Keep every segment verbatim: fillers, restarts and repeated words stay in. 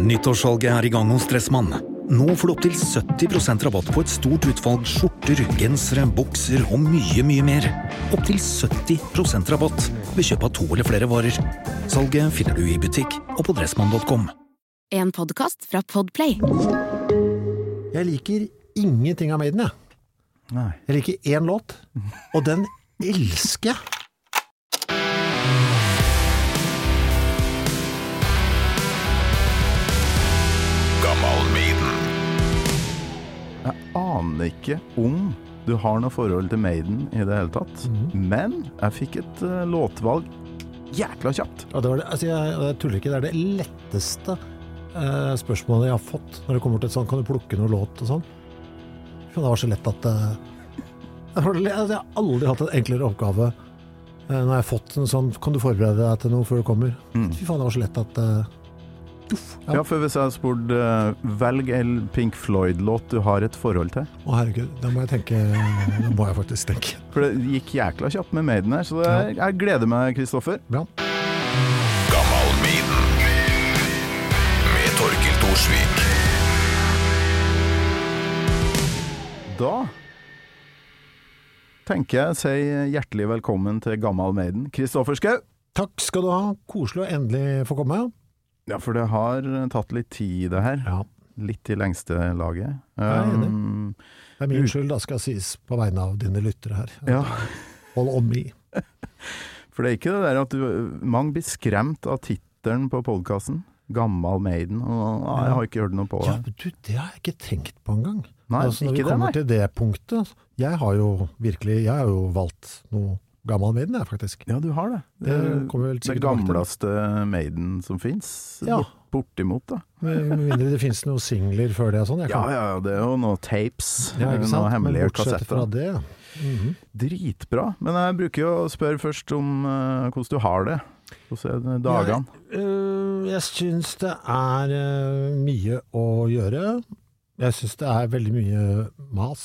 Nyttårssalget er i gang hos Dressmann. Nå får du opp til sytti prosent rabatt på et stort utvalg skjorter, gensere, bukser og mye, mye mer. Opp til sytti prosent rabatt ved kjøp av to eller flere varer. Salget finner du i butikk og på dressmann punktum com. En podcast fra Podplay. Jeg liker ingenting av Maiden, jeg. Nei. Jeg liker én låt, og den elsker jeg. Jeg aner ikke om du har noe forhold til Maiden i det hele tatt, mm. men jeg fikk et uh, låtvalg jækla kjapt. Og det var det, altså jeg, jeg tuller ikke, det er det letteste uh, spørsmålet jeg har fått når det kommer til et sånt, kan du plukke noe låt og sånn? For det var så lett at uh, jeg har aldri hatt en enklere oppgave uh, når jeg har fått en sånn, kan du forberede deg til noe før du kommer? Mm. Fy faen, det var så lett at uh, Uff, ja. ja, for hvis jeg har spurt uh, velg en Pink Floyd-låt du har et forhold til. Å herregud, da må jeg tenke, da må jeg faktisk tenke. For det gikk jækla kjapt med Maiden her, så det, ja. jeg gleder meg, Kristoffer. Bra. Gammal Maiden med Torkild Thorsvik. Da tenker jeg å si hjertelig velkommen til Gammal Maiden. Kristoffer Schau. Takk skal du ha, koselig å endelig få komme. Ja, for det har tatt litt tid det her. Ja. Litt i lengste laget. Jeg er enig. Um, det er min skyld, da skal jeg sies på vegne av dine lyttere her. Ja. Hold on me. For det er ikke det der at du, mange blir skremt av titelen på podcasten. Gammal Maiden. Og, ah, jeg har ikke hørt noe på det. Ja, du, det har jeg ikke tenkt på en gang. Nei, altså, når ikke vi kommer det, til det punktet, jeg har jo virkelig, jeg har jo valgt noe Gammal Maiden er faktisk. Ja, du har det. Det, det, det gamleste Maiden som finnes. Ja. Bortimot, da. Med mindre det finnes noen singler før det og sånn. Ja, ja, det er jo noen tapes. Ja, ikke sant? Noen hemmelige kassetter. Fra det, ja. Mm-hmm. Dritbra. Men jeg bruker jo å spørre først om uh, hvordan du har det. Hvordan er dagene? Jeg, øh, jeg synes det er øh, mye å gjøre. Jeg synes det er veldig mye mas.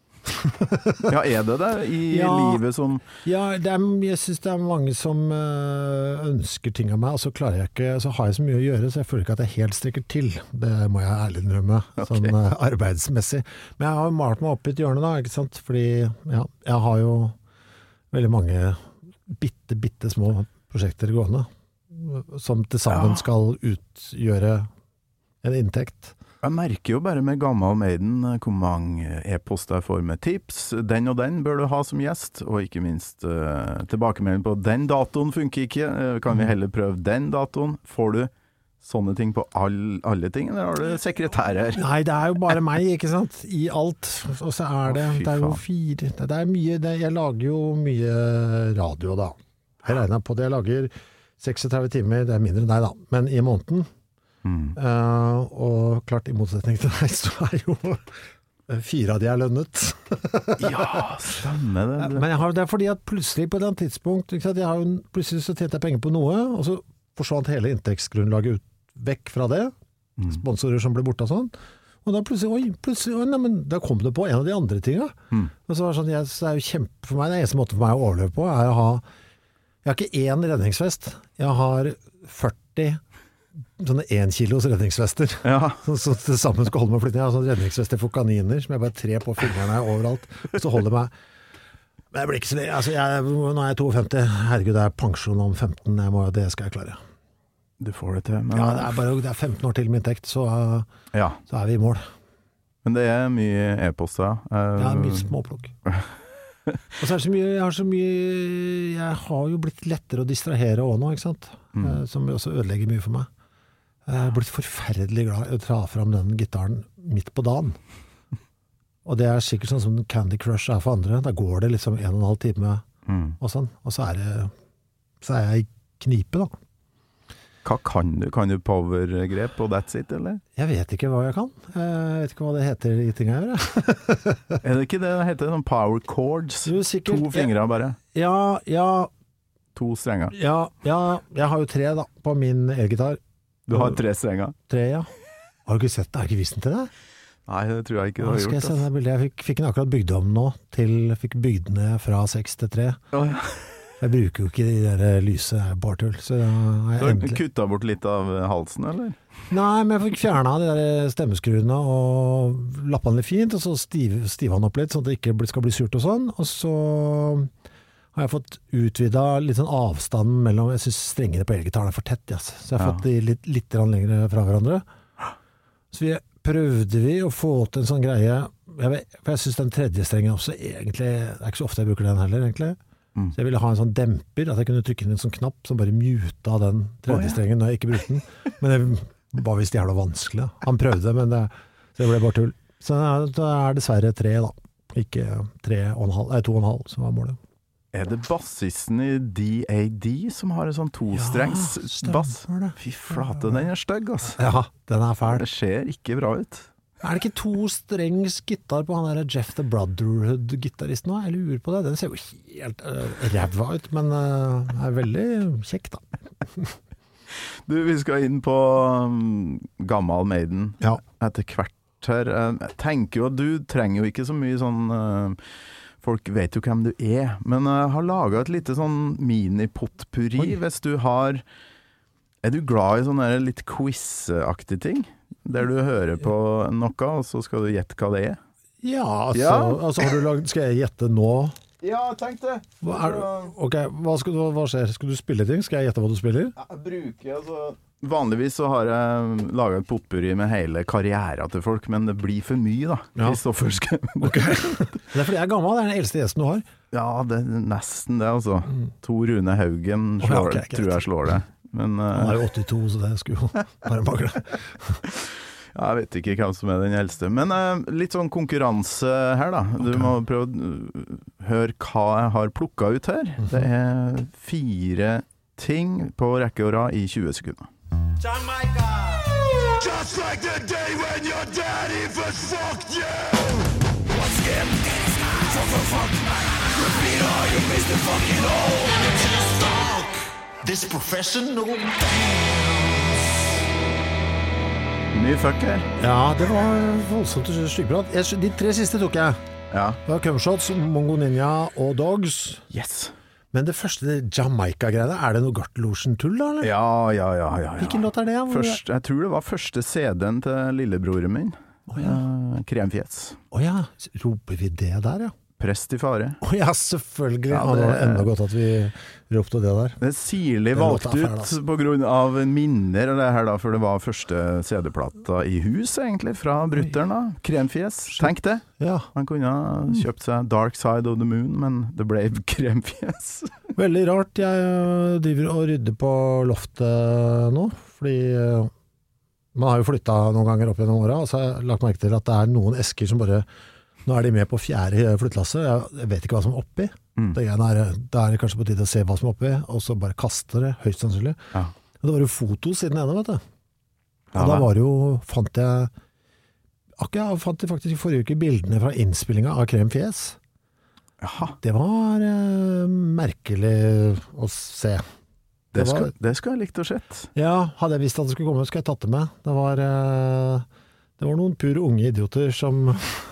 Ja, er det det i ja, livet som Ja, det er, jeg synes det er mange som øh, ønsker ting av meg, og så klarer jeg ikke, så har jeg så mye å gjøre, så jeg føler ikke at jeg helt strekker til. Det må jeg ærlig innrømme, okay. Sånn øh, arbeidsmessig. Men jeg har jo malt meg opp i et hjørne da, ikke sant? Fordi ja, jeg har jo veldig mange bitte, bitte små prosjekter gående, som til sammen ja. Skal utgjøre en inntekt. Jeg merker jo bare med Gammal Maiden hvor mange e-poster jeg får med tips. Den og den bør du ha som gjest, og ikke minst uh, tilbakemelding på den datoen funker ikke. Uh, kan vi heller prøve den datoen? Får du sånne ting på all, alle ting, eller har du sekretær her? Nei, det er jo bare meg, ikke sant? I alt. Og så er det, Å, det er jo fire, det er mye, det, jeg lager jo mye radio da. Jeg regner på det, jeg lager treksentretti timer, det er mindre enn deg da, men i måneden. Mm. Uh, og klart i motsetning til deg så er jo fire av de er lønnet. Ja, stemmer det. Men jeg har, det er fordi at plutselig på et tidspunkt, ikke sant, jeg har jo, plutselig så tjente jeg penger på noe, og så forsvant hele inntektsgrunnlaget ut, vekk fra det. Mm. Sponsorer som ble borte og sånn. Og da plutselig, oi, plutselig, oi, nei, men da kom det på en av de andre tingene. Mm. Og så var det sånn, jeg, så er jo kjempe for meg, det eneste måte for meg å overleve på er å ha, jeg har ikke én redningsvest, jeg har førti sånne én kilos redningsvester ja. så, så til sammen skal holde meg flytte. Jeg har sånne redningsvester for kaniner som jeg bare tre på fingrene overalt, og så holder meg men jeg blir ikke så altså jeg, nå er jeg femtito, herregud det er pensjon om femten, jeg må, det skal jeg klare du får det til men... ja, det er bare det er femten år til med inntekt så, ja. Så er vi i mål men det er mye e-poster uh... ja, mye småplukk og så er det så mye jeg har så mye jeg har jo blitt lettere å distrahere også nå, ikke sant? Mm. Som også ødelegger mye for meg jeg har blitt forferdelig glad i å ta fram den gitaren midt på dagen. Og det er sikkert sånn som Candy Crush er for andre. Da går det liksom en og en halv time mm. og sånn. Og så er, det, så er jeg i knipe da. Hva kan du? Kan du powergrep og that's it, eller? Jeg vet ikke hva jeg kan. Jeg vet ikke hva det heter i ting jeg gjør. Er det ikke det det heter? Sånn power chords? Jo, sikkert. To fingre bare? Ja, ja. To strenger? Ja, ja. Jeg har jo tre da, på min elgitar. Du har tre strenger? Tre, ja. Har du ikke sett det? Har du ikke vist den til deg? Nei, det tror jeg ikke du har gjort. Skal jeg sende deg bildet? Jeg fikk, fikk den akkurat bygd om nå, til fikk bygd ned fra seks til tre. Oh, ja. Jeg bruker jo ikke de der lyse bartull, så da har jeg Du har endelig... kuttet bort litt av halsen, eller? Nei, men jeg fikk fjernet de der stemmeskruene og lappet den litt fint, og så stiv, stiv han opp litt, sånn at det ikke bli- skal bli surt og sånn. Og så har jeg fått utvidet litt sånn avstanden mellom, jeg synes strengene på elgitaren er for tett, yes. Så jeg har Ja. fått de litt, litt grann lenger fra hverandre. Så vi prøvde vi å få til en sånn greie, jeg, vet, for jeg synes den tredje strengen også egentlig, det er ikke så ofte jeg bruker den heller egentlig, Mm. så jeg ville ha en sånn demper, at jeg kunne trykke inn en sånn knapp som bare muta den tredje Å, ja. strengen når jeg ikke brukte den. Men det var visst jævla vanskelig. Da. Han prøvde, men det, så det ble bare tull. Så det er dessverre tre da, ikke tre og en halv, nei, to og en halv som var målet. Er det bassisten i D A D som har en sånn tostrengs Ja, bass? stemmer det. Fy flate, den er stygg, ass. Ja, den er fæl. Det ser ikke bra ut. Er det ikke to strengs gitar på han der Jeff the Brotherhood-gitaristen nå? Jeg lurer på det. Den ser jo helt uh, ræva ut, men uh, er veldig kjekk da. Du, vi skal inn på um, Gammal Maiden Ja. etter hvert her. Jeg tenker jo at du trenger jo ikke så mye sånn uh, folk vet jo hvem du er, men jeg har laget et lite sånn mini-potpurri hvis du har er du glad i sånne litt quiz-aktige ting? Der du hører på noe, og så skal du gjette hva det er? Ja, altså, Ja. altså har du lagd, skal jeg gjette nå? Ja, tenk det. Hva, er, ok, hva, skal, du- hva skjer? Skal du spille ting? Skal jeg gjette hva du spiller? Jeg bruker altså Vanligvis så har jeg laget et potpurri med hele karrieren til folk, men det blir for mye da. Ja. Kristoffer skal... Det er fordi jeg er gammel, det er den eldste gjesten du har. Ja, det er nesten det altså. Tor Rune Haugen Å, ja, slår, ok, greit. tror jeg slår det. Men Han uh, er jo åttito, så det skulle jo bare mangle. ja, jeg vet ikke hvem som er den eldste. Men uh, litt sånn konkurranse her da. Du Ok. må prøve å uh, høre hva jeg har plukket ut her. Mhm. Det er fire ting på rekke og rad i tjue sekunder. Just like the day when your daddy first fucked you. Once again, fuck, fuck, fuck. Repeat all you missed the fucking hole. Just talk. This professional Mye fuck her. Ja, det var voldsomt styggprat. Jeg- De tre siste tok jeg. Ja. Det var Cumshots, Mongo Ninja og Dogs. Yes. Men det første, det Jamaica-greiene, er det noe Gartlosen-tull da, eller? Ja, ja, ja, ja, ja. Hvilken låt er det? Hvor- Først, jeg tror det var første C D-en til lillebroren min. Å ja. Eh, Kremfjes. Å ja, roper vi det der, ja? Prest i fare. Å ja, selvfølgelig. Ja, Ja, det var det- enda godt at vi ropte det der. Det er sirlig Den låta valgt er fæl, ut altså. på grunn av minner og det her da, for det var første C D-plata i hus egentlig, fra Brutteren da. Kremfjes. Tenk det. Ja, Han kunne ha kjøpt seg Dark Side of the Moon, men det ble Kremfjes. veldig rart. Jeg øh, driver og rydder på loftet nå, fordi øh, man har jo flyttet noen ganger opp gjennom året, og så har jeg lagt merke til at det er noen esker som bare, nå er de med på fjerde flyttelasset, jeg, jeg vet ikke hva som er oppi. Mm. Det ene er, da er det kanskje på tide å se hva som er oppi, og så bare kaster det, høyst sannsynlig. Ja. Og det var jo fotos i den ene, vet du. Ja, Og da vel. var det jo, fant jeg, akkurat jeg fant jeg faktisk i forrige uke bildene fra innspillinga av Kremfjes. Jaha, Det var eh, merkelig å se. det, Det var- skulle, det skulle jeg likt å sett. Ja, hadde jeg visst at det skulle komme, skulle jeg tatt det med. Det var, eh, det var noen pur unge idioter som,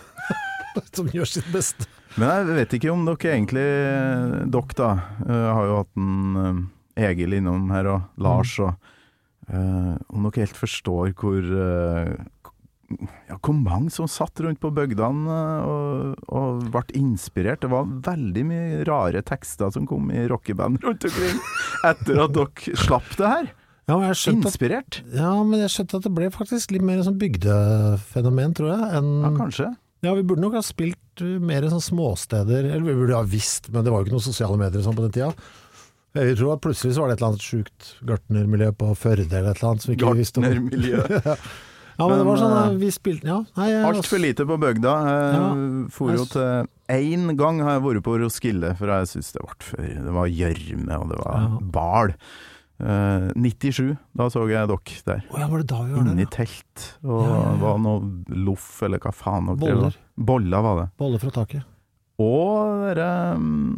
som gjør sitt beste. Men jeg vet ikke om dere egentlig, dere da, eh, har jo hatt en eh, Egil innom her og Lars, og eh, om dere helt forstår hvor, eh, ja, hvor mange som satt rundt på bygdene eh, og, og ble inspirert. Det var veldig mye rare tekster som kom i rockeband rundt omkring etter at dere slapp det her. Ja, men jeg skjønte at, Inspirert? ja, men jeg skjønte at det ble faktisk litt mer sånn bygdefenomen, tror jeg. Enn, Ja, kanskje. ja, vi burde nok ha spilt uh, mer sånn småsteder, eller vi burde ha visst, men det var jo ikke noen sosiale medier sånn på den tida. Jeg tror at plutselig så var det et eller annet sjukt gartnermiljø på Førde eller et eller annet som vi ikke visste om. Gartnermiljø. Ja, men det var Men, sånn, eh, uh, vi spilte, ja. Nei, jeg, Alt for lite på bygda. Jeg Ja. for jo til én gang har jeg vært på Roskilde, for jeg synes det ble for Det var gjørme, og det var Ja. bal. Eh, nittisju, da så jeg dere der. Å ja, var det da vi var Inni der? telt, og Ja, ja, ja. det var noe loff, eller hva faen dere Boller. drev med. Boller var det. Bolle fra taket. Og det der, um,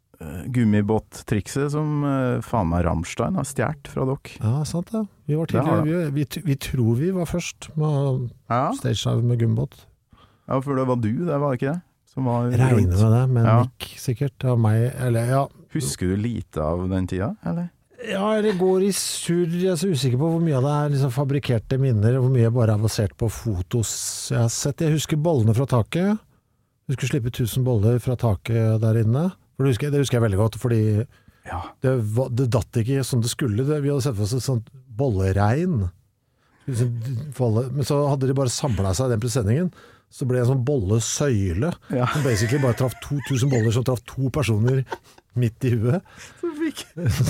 gummibåttrikset som uh, faen meg Rammstein har stjert fra dere. Ja, sant det. Vi var Det har tidligere, vi, vi, vi tror vi var først med Ja. stagedive med gummibåt. ja, for det var du, det var ikke det? Som var Regner med det, med Ja. Nick sikkert, av meg, eller ja, Husker du lite av den tida, eller? Ja, eller går i surr. Jeg er så usikker på hvor mye av det er liksom fabrikkerte minner, og hvor mye bare er basert på fotos jeg har sett. Jeg husker bollene fra taket. Du skulle slippe tusen boller fra taket der inne. For det husker, det husker jeg veldig godt, fordi Ja. det, var, det datt ikke som det skulle. Det, vi hadde sett for oss et sånt bolleregn. Men så hadde de bare samlet seg den presenningen. Så ble det en sånn bollesøyle. Ja. Som basically bare traff to tusen boller, som traff to personer midt i huet. Så fikk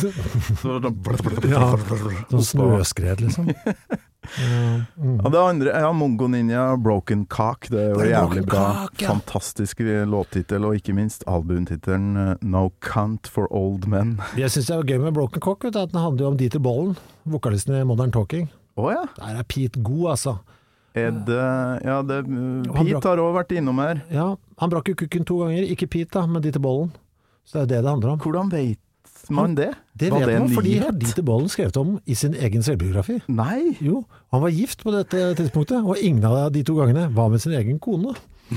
Ja, sånn snøskred liksom. Ja, mm. Og det andre, ja, Mongo Ninja, Broken Cock, det er jo Det er jævlig Broken bra. Cock, ja. Fantastisk låttitel, og ikke minst albumtittelen uh, No Cunt for Old Men. Jeg synes det er gøy med Broken Cock, vet du, at den handler jo om Dieter Bollen, vokalisten i Modern Talking. Åja, Der er Pete god, altså. er det, ja, det, uh, Han Pete brak- har også vært innom her. Ja, han brakk jo kukken to ganger, ikke Pete da, men Dieter Bollen. Så det er det det handler om. Hvordan vet man det? Det Var vet det en man, fordi nyhet? har Dieter Bollen skrevet om i sin egen selvbiografi. Nei, Jo, han var gift på dette tidspunktet, og ingen av de to gangene var med sin egen kone.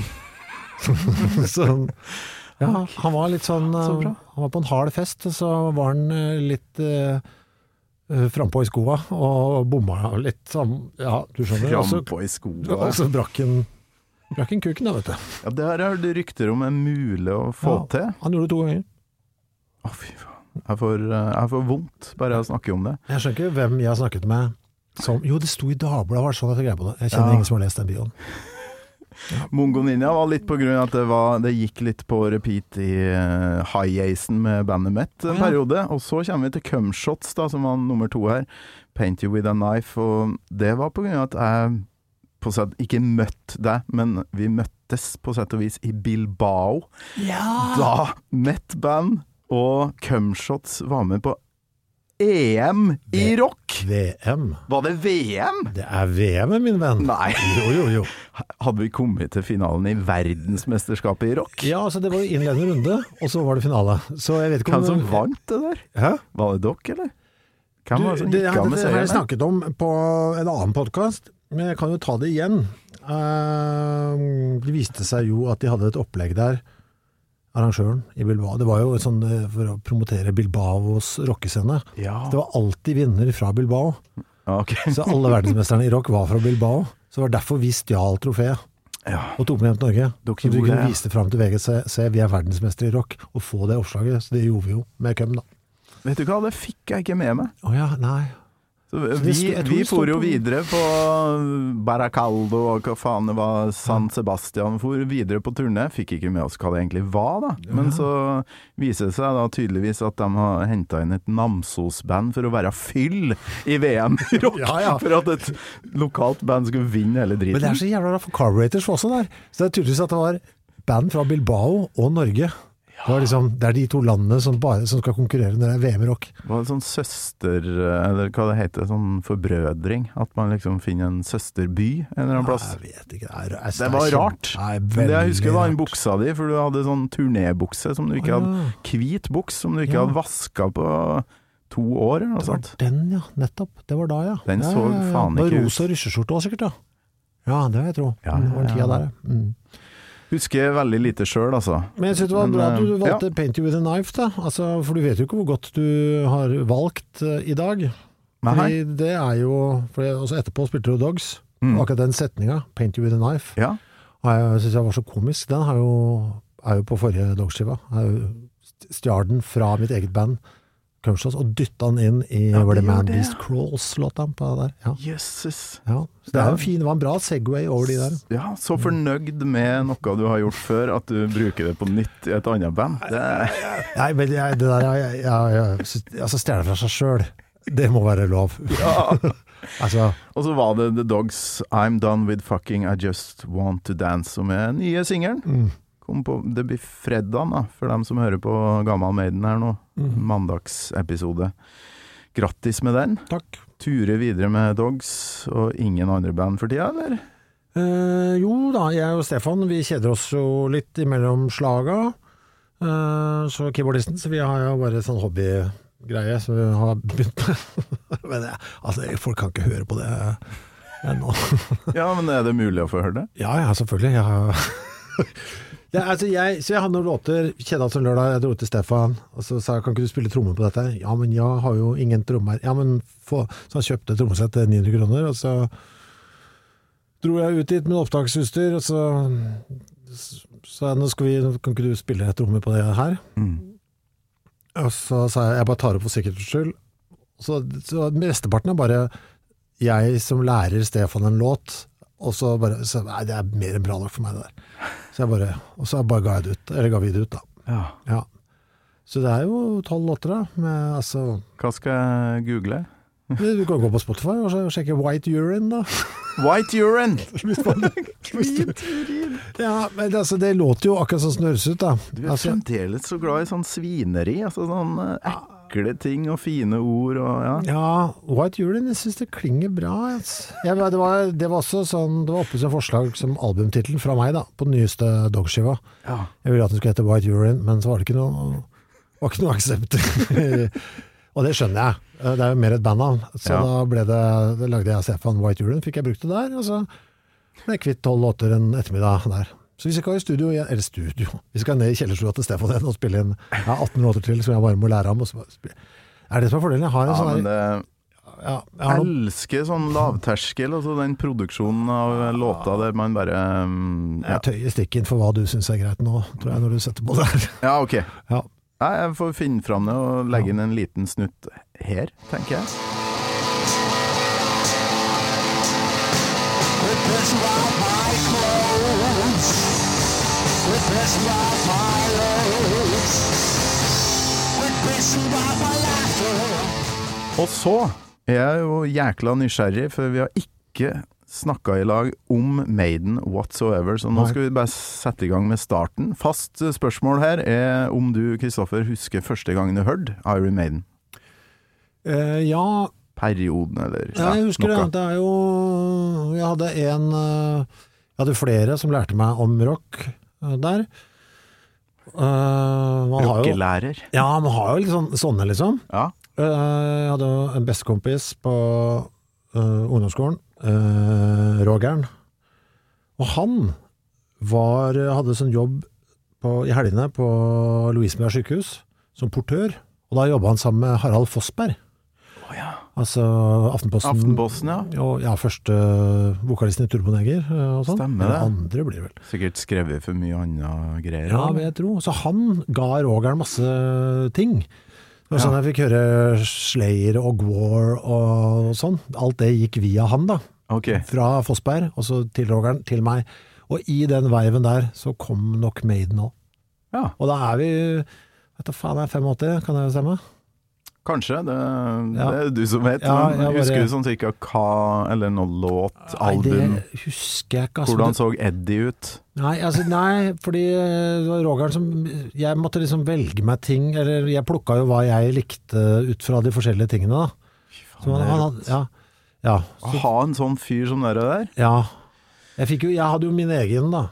Så, ja, han var litt sånn, Så bra. han var på en hard fest, og så var han eh, litt uh, frampå i skoa, og bomma litt sånn, ja, du skjønner. Og så- Frampå i skoene. Og så brakk han, brakk han kuken da, vet du. Ja, det her er det rykter om er mulig å få Ja, til. Han gjorde det to ganger. Å, fy faen. Jeg får, uh, jeg får vondt bare av å snakke om det. Jeg skjønner ikke hvem jeg har snakket med som, jo, det sto i Dagbladet, var det sånn at jeg greier på det. Jeg kjenner Ja. ingen som har lest den bioen. Mongo Ninja var litt på grunn av at det, var, det gikk litt på repeat i uh, high-acen med bandet mitt en Ja. periode. Og så kommer vi til Cumshots, da, som var nummer to her. Paint You With A Knife. Og det var på grunn av at jeg på sett ikke møtte deg, men vi møttes på sett og vis i Bilbao. Ja! Da Met Band og Cumshots var med på E M i rock. V M. Var det V M? Det er V M, min venn. Nei. Jo, jo, jo. Hadde vi kommet til finalen i verdensmesterskapet i rock? Ja, altså det var jo innledende runde, og så var det finale. Så jeg vet ikke om... Hvem som vant det der? Hæ? Var det dere, eller? Hvem var det Du, som det, gikk av med det har jeg seieren? snakket om på en annen podcast, men jeg kan jo ta det igjen. Uh, det viste seg jo at de hadde et opplegg der, arrangøren i Bilbao. Det var jo sånn eh, for å promotere Bilbaos rockescene. Ja. Det var alltid vinner fra Bilbao. Ja, ok. Så alle verdensmesterne i rock var fra Bilbao. Så det var derfor vi stjal trofeet Ja. og tok med hjem til Norge. Dere Så vi gjorde kunne det, ja. vise det frem til V G C, se vi er verdensmestere i rock, og få det oppslaget. Så det gjorde vi jo med Køm da. Vet du hva, det fikk jeg ikke med meg. Åja, nei. Så det vi sto- jeg tror vi det sto for jo på- videre på Baracaldo og hva faen det var, San Sebastian, for videre på turné. Fikk ikke med oss hva det egentlig var da. Men så viser det seg da tydeligvis at de har hentet inn et Namsos-band for å være fyll i V M i rock. Ja, ja. For at et lokalt band skulle vinne hele driten. Men det er så jævla bra, for Carburetors var også der. Så det er tydeligvis at det var band fra Bilbao og Norge. Det, var liksom, det er de to landene som, bare, som skal konkurrere når det er V M i rock. Det var en sånn søster, eller hva det heter, sånn forbrødring. At man liksom finner en søsterby en eller annen plass. Jeg vet ikke. Det, er, er, Det var er rart. Nei, Men det jeg husker var den veldig rart. buksa di, for du hadde sånn turnébukse som du ikke Å, hadde, ja. hvit buks som du ikke Ja. hadde vasket på to år eller noe Det var sånt. den, ja. Nettopp. Det var da, ja. Den ja, så ja, ja. faen Det var ikke ut. rosa rysseskjorte også, sikkert, ja. Ja, det vil jeg tro. Ja, Det var den ja, tida ja. der, ja. Mm. Husker veldig lite selv, altså. Men jeg synes det var Men, bra at du eh, valgte Paint You With A Knife, da. Altså, for du vet jo ikke hvor godt du har valgt uh, i dag. Nei. Fordi det er jo, for jeg, også etterpå spilte du Dogs, Mm. og akkurat den setninga, Paint You With A Knife, Ja. og jeg synes jeg var så komisk. Den har jo, er jo på forrige Dogs-skiva. Jeg har jo stjal den fra mitt eget band, Cumshots, og dytta den inn i Ja, Where det the Man gjorde det, Beast ja. Crawls-låta på det der. Ja. Jøsses. Ja. Så det er jo fin, det var en bra segway over de der. Ja, så fornøyd med noe du har gjort før, at du bruker det på nytt i et annet band. Det, Nei, men jeg, det der, jeg, jeg, jeg, jeg, altså stjele fra seg selv, det må være lov. Altså, og så var det The Dogs, I'm Done With Fucking, I Just Want To Dance, som er nye singelen. mm, Kom på, det blir fredag da, for dem som hører på Gammal Maiden her nå. mm, Mandagsepisode. Grattis med den. takk. Ture videre med Dogs, og ingen andre band for tida, eller? Eh, jo da, jeg og Stefan, vi kjeder oss jo litt imellom slaga. Eh, så keyboardisten, så vi har jo bare sånn hobbygreie som vi har begynt med. Men det, altså, folk kan ikke høre på det ennå. Ja, men er det mulig å få høre det? Ja, ja, selvfølgelig. Jeg har, Ja, altså jeg, så jeg hadde noen låter, kjennet som lørdag, jeg dro til Stefan, og så sa jeg, kan ikke du spille trommer på dette? Ja, men jeg har jo ingen trommer. Ja, men få, så han kjøpte trommesett til ni hundre kroner, og så dro jeg ut dit med opptaksutstyr, og så sa jeg, nå skal vi, kan ikke du spille et trommer på det her? Mm. Og så sa jeg, jeg bare tar opp for sikkerhets skyld. Så, så mesteparten er bare jeg som lærer Stefan en låt, og så bare, så, nei, det er mer enn bra nok for meg det der. Så jeg bare, og så bare ga jeg det ut, eller ga vi det ut da. Ja. Ja. Så det er jo tolv låter da, med altså... Hva skal jeg google? Du kan gå på Spotify og sjekke White Urine da. White Urine! Hvit urin! Ja, men altså, det låter jo akkurat sånn som det høres ut da. Du er altså, fremdeles så glad i sånn svineri, altså sånn ekle ting og fine ord og ja. Ja, White Urine, jeg synes det klinger bra. Altså. Jeg, det, var, det var også sånn, det var oppe som forslag som albumtitlen fra meg da, på den nyeste Dogskiva. Ja. Jeg ville at den skulle hete White Urine, men så var det ikke noe, var ikke noe aksept. Og det skjønner jeg. Det er jo mer et bandnavn. Så ja. da ble det, det lagde jeg Stefan White Urine, fikk jeg brukt det der, og så ble jeg kvitt tolv låter en ettermiddag der. Så hvis jeg skal i studio, eller studio, hvis jeg skal ned i kjellerstua til Stefan og spille inn ja, atten låter til, som jeg bare må lære ham, og så er det som er fordelen. Jeg har en ja, sånn men det... Ja, jeg elsker sånn lavterskel, altså den produksjonen av låta der man bare um, ja. Jeg tøyer stikken for hva du synes er greit nå, tror jeg, når du setter på det her. Ja, ok. Ja. Nei, jeg får finne fram det og legge inn en liten snutt her, tenker jeg. Og så er jeg jo jækla nysgjerrig, for vi har ikke snakket i lag om Maiden whatsoever, så nå skal vi bare sette i gang med starten. Fast spørsmål her er om du, Kristoffer, husker første gangen du hørte Iron Maiden? Uh, ja. Perioden, eller? Ja, jeg husker noe. det. Det er jo, jeg hadde en, jeg hadde flere som lærte meg om rock der. Uh, Rockelærer? Ja, man har jo litt sånn, sånne liksom. Ja. Uh, jeg hadde en bestekompis på uh, ungdomsskolen, Uh, Rogern, og han var, hadde sånn jobb på, i helgene på Lovisenberg sykehus som portør, og da jobbet han sammen med Harald Fossberg. Oh, ja. Altså Aftenposten, Aftenposten ja. Og, ja, første vokalisten i Turboneger og sånn. Stemmer det. Andre blir vel. Sikkert skrevet for mye andre greier. Ja, vil jeg tro. Så han ga Rogern masse ting. Det var sånn jeg fikk høre Slayer og Gwar og sånn. Alt det gikk via han da. Okay. Fra Fossberg, og så til Rogern, til meg. Og i den veiven der, så kom nok Maiden også. Ja. Og da er vi, vet du faen, jeg er femogåtti, kan det stemme? Kanskje, det, ja. det er du som vet. Ja, jeg bare... Husker du sånn cirka hva, eller noe låt, album? Nei, det husker jeg ikke. Altså, hvordan så Eddie ut? Nei, altså, nei, fordi det var Rogern som, jeg måtte liksom velge meg ting, eller jeg plukket jo hva jeg likte ut fra de forskjellige tingene da. Fy faen, så, han, han, ja. Ja, så, å ha en sånn fyr som dere der? Ja, jeg, fikk jo, jeg hadde jo min egen da,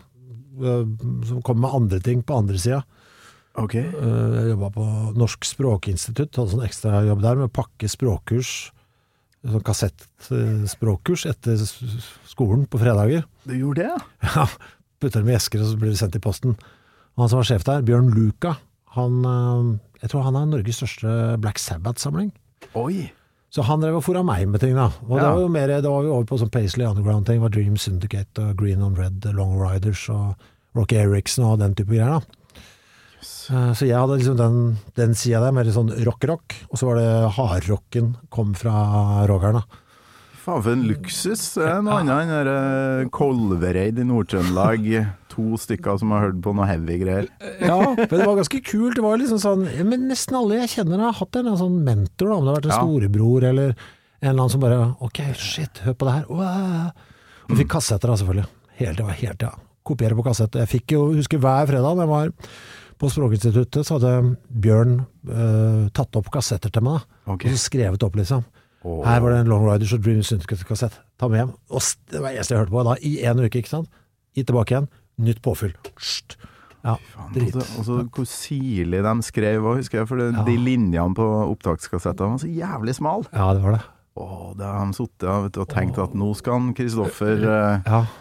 som kom med andre ting på andre siden. Ok. Jeg jobbet på Norsk Språkinstitutt, hadde sånn ekstra jobb der med å pakke språkkurs, sånn kassettspråkkurs etter skolen på fredager. Du gjorde det? Ja, putter dem i esker og så blir det sendt i posten. Og han som var sjef der, Bjørn Luka, han, jeg tror han er Norges største Black Sabbath-samling. Oi! Så han drev og for av meg med ting da. Og ja. det var jo mer, da var vi over på sånn Paisley Underground-ting, var Dream Syndicate, og Green on Red, Long Riders, og Rocky Erickson og den type greier da. Yes. Så jeg hadde liksom den, den siden der, mer sånn rock-rock, og så var det hardrocken kom fra Rogern da. Faen for en luksus, noe ja. annet enn der Kolvereid i Nord-Trøndelag, to stykker som har hørt på noe heavy greier. Ja, men det var ganske kult, det var liksom sånn, men nesten alle jeg kjenner har hatt en sånn mentor da, om det har vært en ja. storebror, eller en eller annen som bare, ok, shit, hør på det her, wow. Og fikk kassetter da selvfølgelig, helt, det var helt, ja, kopiere på kassett. Jeg fikk jo, husker hver fredag, da jeg var på Språkinstituttet, så hadde Bjørn uh, tatt opp kassetter til meg, okay. og så skrevet opp liksom. Oh. Her var det en Long Riders og Dream Syndicate-kassett. Ta med hjem. Og det var det eneste jeg hørte på da, i en uke, ikke sant? I tilbake igjen, nytt påfyll. Sht. Ja, faen, drit. Og så hvor sirlig de skrev, husker jeg, for det, ja. de linjene på opptakskassettene var så jævlig smal. Ja, det var det. Åh, det har de suttet og tenkt at nå skal Kristoffer uh, ja.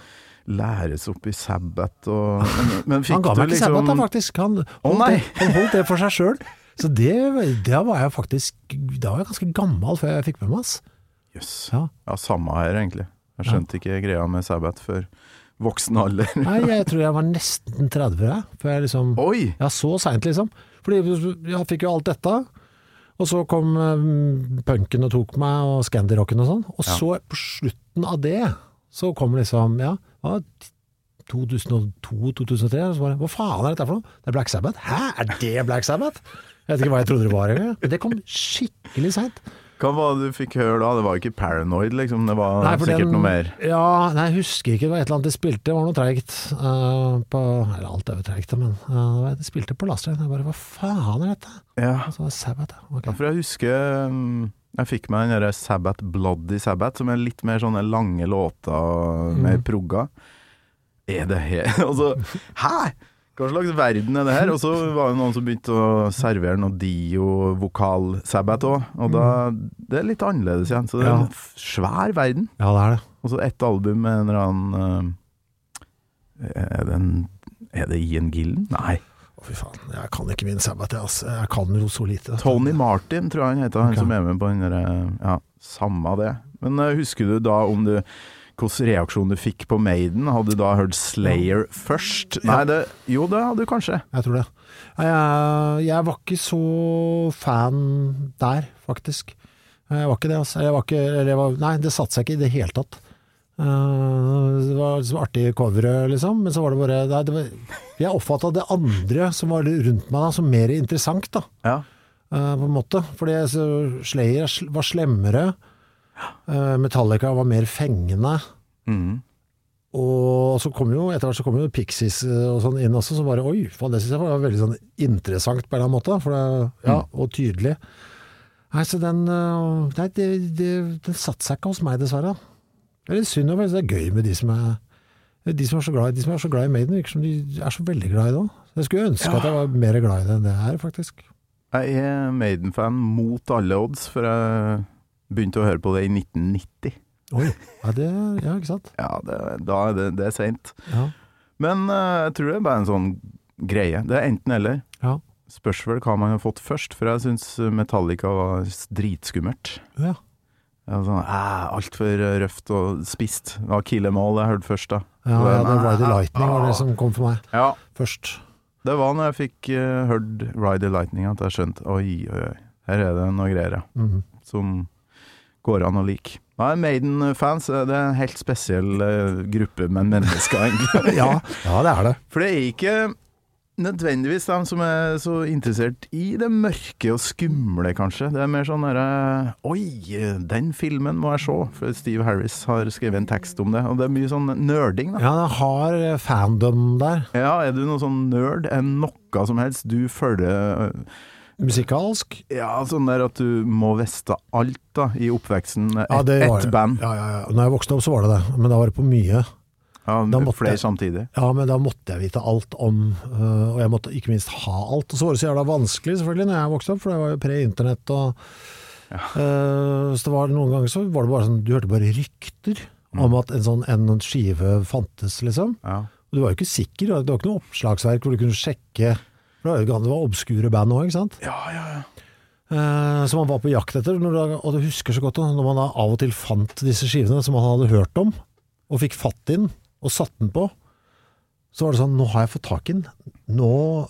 læres opp i Sabbath og men, men fikk Han ga du meg ikke liksom Sabbath da, faktisk. Han holdt, nei. det, han holdt det for seg selv. Så det, det var jeg faktisk, da var jeg ganske gammel før jeg fikk med meg, ass. Jøss. Ja. Ja, samme her egentlig. Jeg skjønte ikke greia med Sabbath før voksen alder. Nei, jeg tror jeg var nesten tretti, jeg. For jeg liksom, Oi! ja, så sent liksom. Fordi jeg fikk jo alt dette, og så kom um, punken og tok meg, og Scandi-rocken og sånn. Og Ja. så på slutten av det, så kom liksom, ja, ja to tusen og to til to tusen og tre, og så bare, hva faen er dette for noe? Det er Black Sabbath? Hæ? Er det Black Sabbath? Jeg vet ikke hva jeg trodde det var engang. Men det kom skikkelig sent. Hva var det du fikk høre da? Det var ikke Paranoid, liksom. Det var Nei, for sikkert den- noe mer. Ja, nei, jeg husker ikke, det var et eller annet de spilte, det var noe tregt. Uh, på, eller alt er jo tregt, men uh, de spilte på lasteren. Jeg bare, hva faen er dette? Ja. Og så var det Sabbath, ja. Ok. Ja, for jeg husker um, jeg fikk meg den der Sabbath Bloody Sabbath, som er litt mer sånne lange låter, Mm. mer progga. Er det her? Altså, hæ? Hva slags verden er det her? Og så var det noen som begynte å servere noe Dio-vokal-Sabbath også, og da, det er litt annerledes igjen. Så det er Ja. en f- svær verden. Ja, det er det. Og så ett album med en eller annen uh, er, det en, er det Ian Gillan? Nei. Å, fy faen, jeg kan ikke min Sabbath, jeg, altså. Jeg kan jo så lite. Tony Martin, tror jeg han heter, han Ok. som er med på den der, ja, samme det. Men uh, husker du da om du, hvilken reaksjon du fikk på Maiden? Hadde du da hørt Slayer først? Nei, det, jo det hadde du kanskje. Jeg tror det. Jeg, jeg var ikke så fan der, faktisk. Jeg var ikke det, altså. Jeg var ikke, eller jeg var, nei, det satte seg ikke i det hele tatt. Uh, det var liksom artig coveret, liksom, men så var det bare, nei, det var, jeg oppfattet det andre som var rundt meg da, som mer interessant da, Ja. uh, på en måte. Fordi så, Slayer sl- var slemmere, uh, Metallica var mer fengende, Mhm. og så kom jo, etter hvert så kom jo Pixies uh, og sånn inn også, så bare, oi, faen, det synes jeg var veldig sånn interessant på en eller annen måte, for det, ja, og tydelig. Nei, så den, uh, nei, det, det, den satt seg ikke hos meg dessverre. Det er litt synd, og det er gøy med de som er, de som er så glad, de som er så glad i Maiden, virker som de er så veldig glad i det også. Jeg skulle ønske Ja. at jeg var mer glad i det enn det her, faktisk. Jeg er Maiden-fan mot alle odds, for jeg begynte å høre på det i nitten nitti. Oi, ja, det, ja, ikke sant? Ja, det, da er det, det er sent. Ja, Men uh, jeg tror det er bare en sånn greie. Det er enten eller. ja, Spørs vel hva man har fått først, for jeg synes Metallica var dritskummelt. ja. Ja, sånn, eh, alt for røft og spist. Det var Kill Em All jeg hørte først da. Ja, Så ja, det nei, Ride the Lightning var det ah. som kom for meg Ja, først. det var når jeg fikk uh, hørt Ride the Lightning at jeg skjønte, oi, oi, oi, her er det noe greier, ja, Mhm. som går an å like. Nei, Maiden-fans, det er en helt spesiell uh, gruppe med mennesker, egentlig. Ja, ja, det er det. For det er ikke nødvendigvis de som er så interessert i det mørke og skumle, kanskje. Det er mer sånn derre oi, den filmen må jeg se, for Steve Harris har skrevet en tekst om det. Og det er mye sånn nerding, da. Ja, det har fandom der. Ja, er du noe sånn nerd? Er noe som helst du følger øh, Musikalsk. Ja, sånn der at du må vite alt da, i oppveksten. Et, Ja, det var ett det. band. Ja, ja, ja. Når jeg vokste opp så var det det, men da var det på mye. Ja, Da måtte flere jeg- samtidig. Ja, men da måtte jeg vite alt om, øh, og jeg måtte ikke minst ha alt. Og så var det så jævla vanskelig selvfølgelig når jeg vokste opp, for det var jo pre-internett og Ja. øh, så det var noen ganger så var det bare sånn, du hørte bare rykter om at en sånn en skive fantes, liksom. Ja. Og du var jo ikke sikker, det var ikke noe oppslagsverk hvor du kunne sjekke, for det var jo det var obskure band også, ikke sant? Ja, ja, ja. Eh, som man var på jakt etter, når du, og du husker så godt da, når man da av og til fant disse skivene som man hadde hørt om, og fikk fatt i den, og satt den på, så var det sånn, nå har jeg fått tak i den, nå,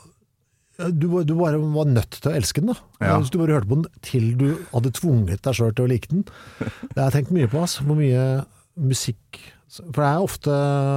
du, du bare var nødt til å elske den da, Ja. hvis du bare hørte på den til du hadde tvunget deg selv til å like den. Det har jeg tenkt mye på, altså, hvor mye musikk, for det er ofte,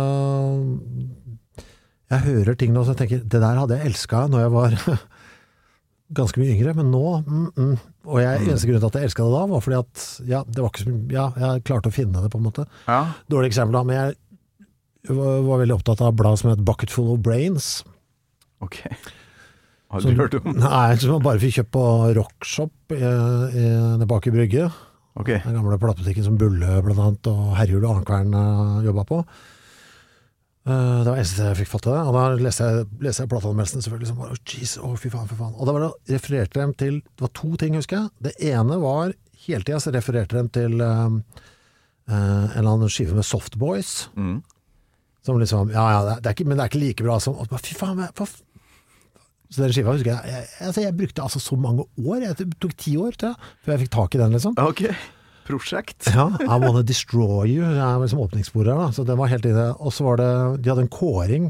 jeg hører ting nå som jeg tenker, det der hadde jeg elsket når jeg var ganske mye yngre, men nå, mm, mm. og jeg, eneste grunn til at jeg elsket det da, var fordi at, ja, det var ikke så, ja, jeg klarte å finne det på en måte. Ja. Dårlig eksempel da, men jeg var, var veldig opptatt av et blad som het Bucket Full of Brains. Ok. Aldri hørt om. Nei, som man bare fikk kjøpt på Rockshop i, i, nede bak i Brygge. Ok. Den gamle platebutikken som Bulle blant annet, og Herjul og Arnkvern uh, jobbet på. Uh, det var eneste jeg fikk fatt i det, og da leste jeg, leste jeg plateanmeldelsen selvfølgelig, som bare, oh, jeez, oh, fy faen, fy faen. Og da var det refererte dem til, det var to ting, husker jeg. Det ene var, hele tiden så refererte dem til um, uh, en eller annen skive med Soft Boys. Mm. Som liksom, ja, ja, det er ikke, men det er ikke like bra som, og så bare, fy faen, hva, så den skiva husker jeg, jeg, altså jeg brukte altså så mange år, jeg tok ti år, tror jeg, før jeg fikk tak i den liksom. Ok, prosjekt. Ja, I Wanna Destroy You, jeg er liksom åpningssporet da, så det var helt inne, og så var det, de hadde en kåring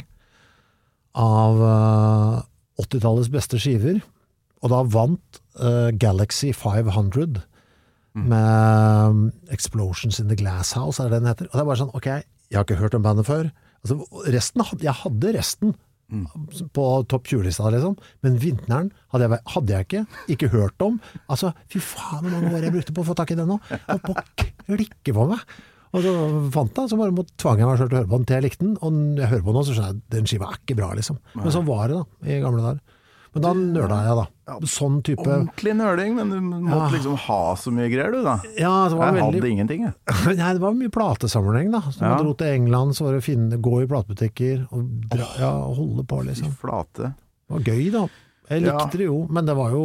av uh, åttitallets beste skiver, og da vant uh, Galaxy five hundred mm. med um, Explosions in the Glass House, er det den heter, og det er bare sånn, ok, jeg har ikke hørt om bandet før. Altså, resten, jeg hadde resten mm. på topp tjue-lista, liksom. Men Vintneren hadde jeg, hadde jeg ikke, ikke hørt om. Altså, fy faen, hvor mange år jeg brukte på å få tak i den nå. Og på å klikke på meg. Og så fant jeg, så bare måtte tvang jeg meg selv til å høre på den til jeg likte den. Og når jeg hører på den, så skjønner jeg at den skiva er ikke bra, liksom. Men så var det da, i gamle dager. Men da nørda jeg da. Sånn type... Ordentlig nørding, men du måtte ja. liksom ha så mye greier du da. Ja, det var jeg veldig... hadde ingenting, jeg. Nei, det var mye platesammenheng da. Så ja. man dro til England, så var det å finne, gå i platebutikker og dra, oh, ja, holde på liksom. Flate. Det var gøy da. Jeg likte ja. det jo, men det var jo...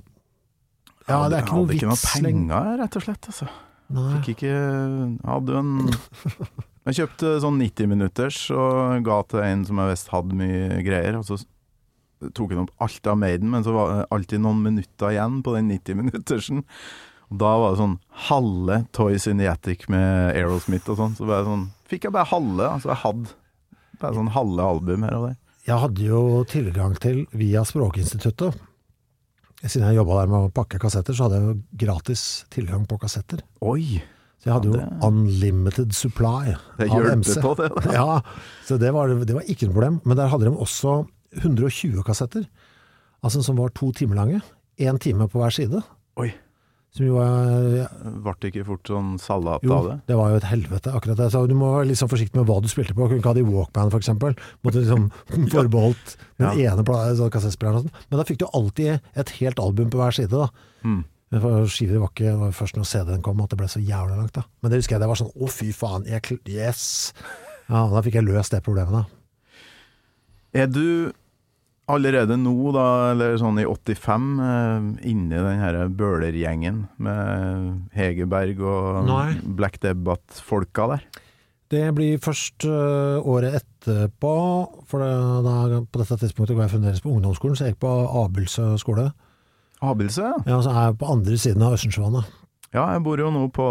Ja, det er ikke noe vits. Jeg hadde ikke noe penger, rett og slett, altså. Nei. Fikk ikke... Hadde en... Jeg kjøpte sånn nitti minutters og ga til en som jeg visst hadde mye greier, og så tok han opp alt av Maiden, men så var det alltid noen minutter igjen på den nitti minuttersen. Og da var det sånn halve Toys in the Attic med Aerosmith og sånn, så var det sånn, fikk jeg bare halve, altså jeg hadde bare sånn halve album her og der. Jeg hadde jo tilgang til via Språkinstituttet. Siden jeg jobbet der med å pakke kassetter, så hadde jeg jo gratis tilgang på kassetter. Oi! Så jeg hadde ja, det... jo unlimited supply det av M C. På det, da. Ja, så det var, det var ikke noe problem. Men der hadde de også hundre og tjue kassetter, altså som var to timer lange, en time på hver side. Oi. Som jo var... Ja, var det ikke fort sånn salat jo, av det? det var jo et helvete akkurat det. Så du må være litt sånn forsiktig med hva du spilte på. Du kunne ikke ha det i Walkman for eksempel. Måtte liksom forbeholdt den ja. ene kassettspilleren og sånn. Men da fikk du alltid et helt album på hver side da. Mm. For skiver var ikke, det var først når C D-en kom at det ble så jævlig langt da. Men det husker jeg, det var sånn, å fy faen, jeg, yes! Ja, da fikk jeg løst det problemet da. Er du allerede nå da, eller sånn i åttifem, inne i den her Bøhler-gjengen med Hegerberg og Nei. Black Debbath-folka der? Det blir først uh, året etterpå, for det, da, på dette tidspunktet går jeg fremdeles på ungdomsskolen, så jeg gikk på Abelsø skole. Abelsø, ja? Ja, så er jeg på andre siden av Østensjøvannet. Ja, jeg bor jo nå på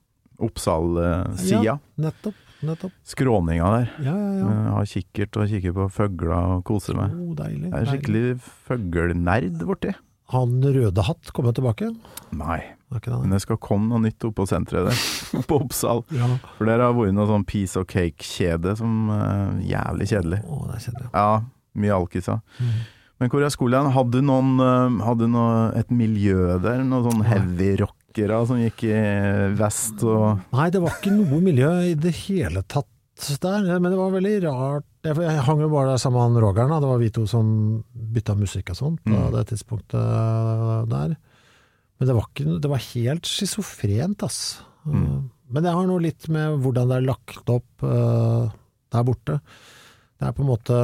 Oppsal-sida. Ja, nettopp. Nettopp. Skråninga der. Ja, ja, ja. Jeg har kikkert og kikker på føgler og koser meg. Oh, deilig. Jeg er skikkelig føgelnerd borti. Han røde hatt kommer tilbake? Nei, det det. Men det skal komme noe nytt opp på sentret der, på Oppsal. Ja. For der har vært noe sånn piece of cake-kjede som er uh, jævlig kjedelig. Å, det er kjedelig. Ja, mye alkiser. Mm. Men hvor er skolen? Hadde noen, uh, hadde noe, et miljø der, noe sånn heavy rock som gikk i vest og... Nei, det var ikke noe miljø i det hele tatt der, men det var veldig rart. Jeg, jeg hang jo bare der sammen med Roger, det var vi to som bytta musikk og sånt på mm. det tidspunktet der. Men det var, ikke, det var helt schizofrent, ass. Mm. Men det har noe litt med hvordan det er lagt opp uh, der borte. Det er på en måte...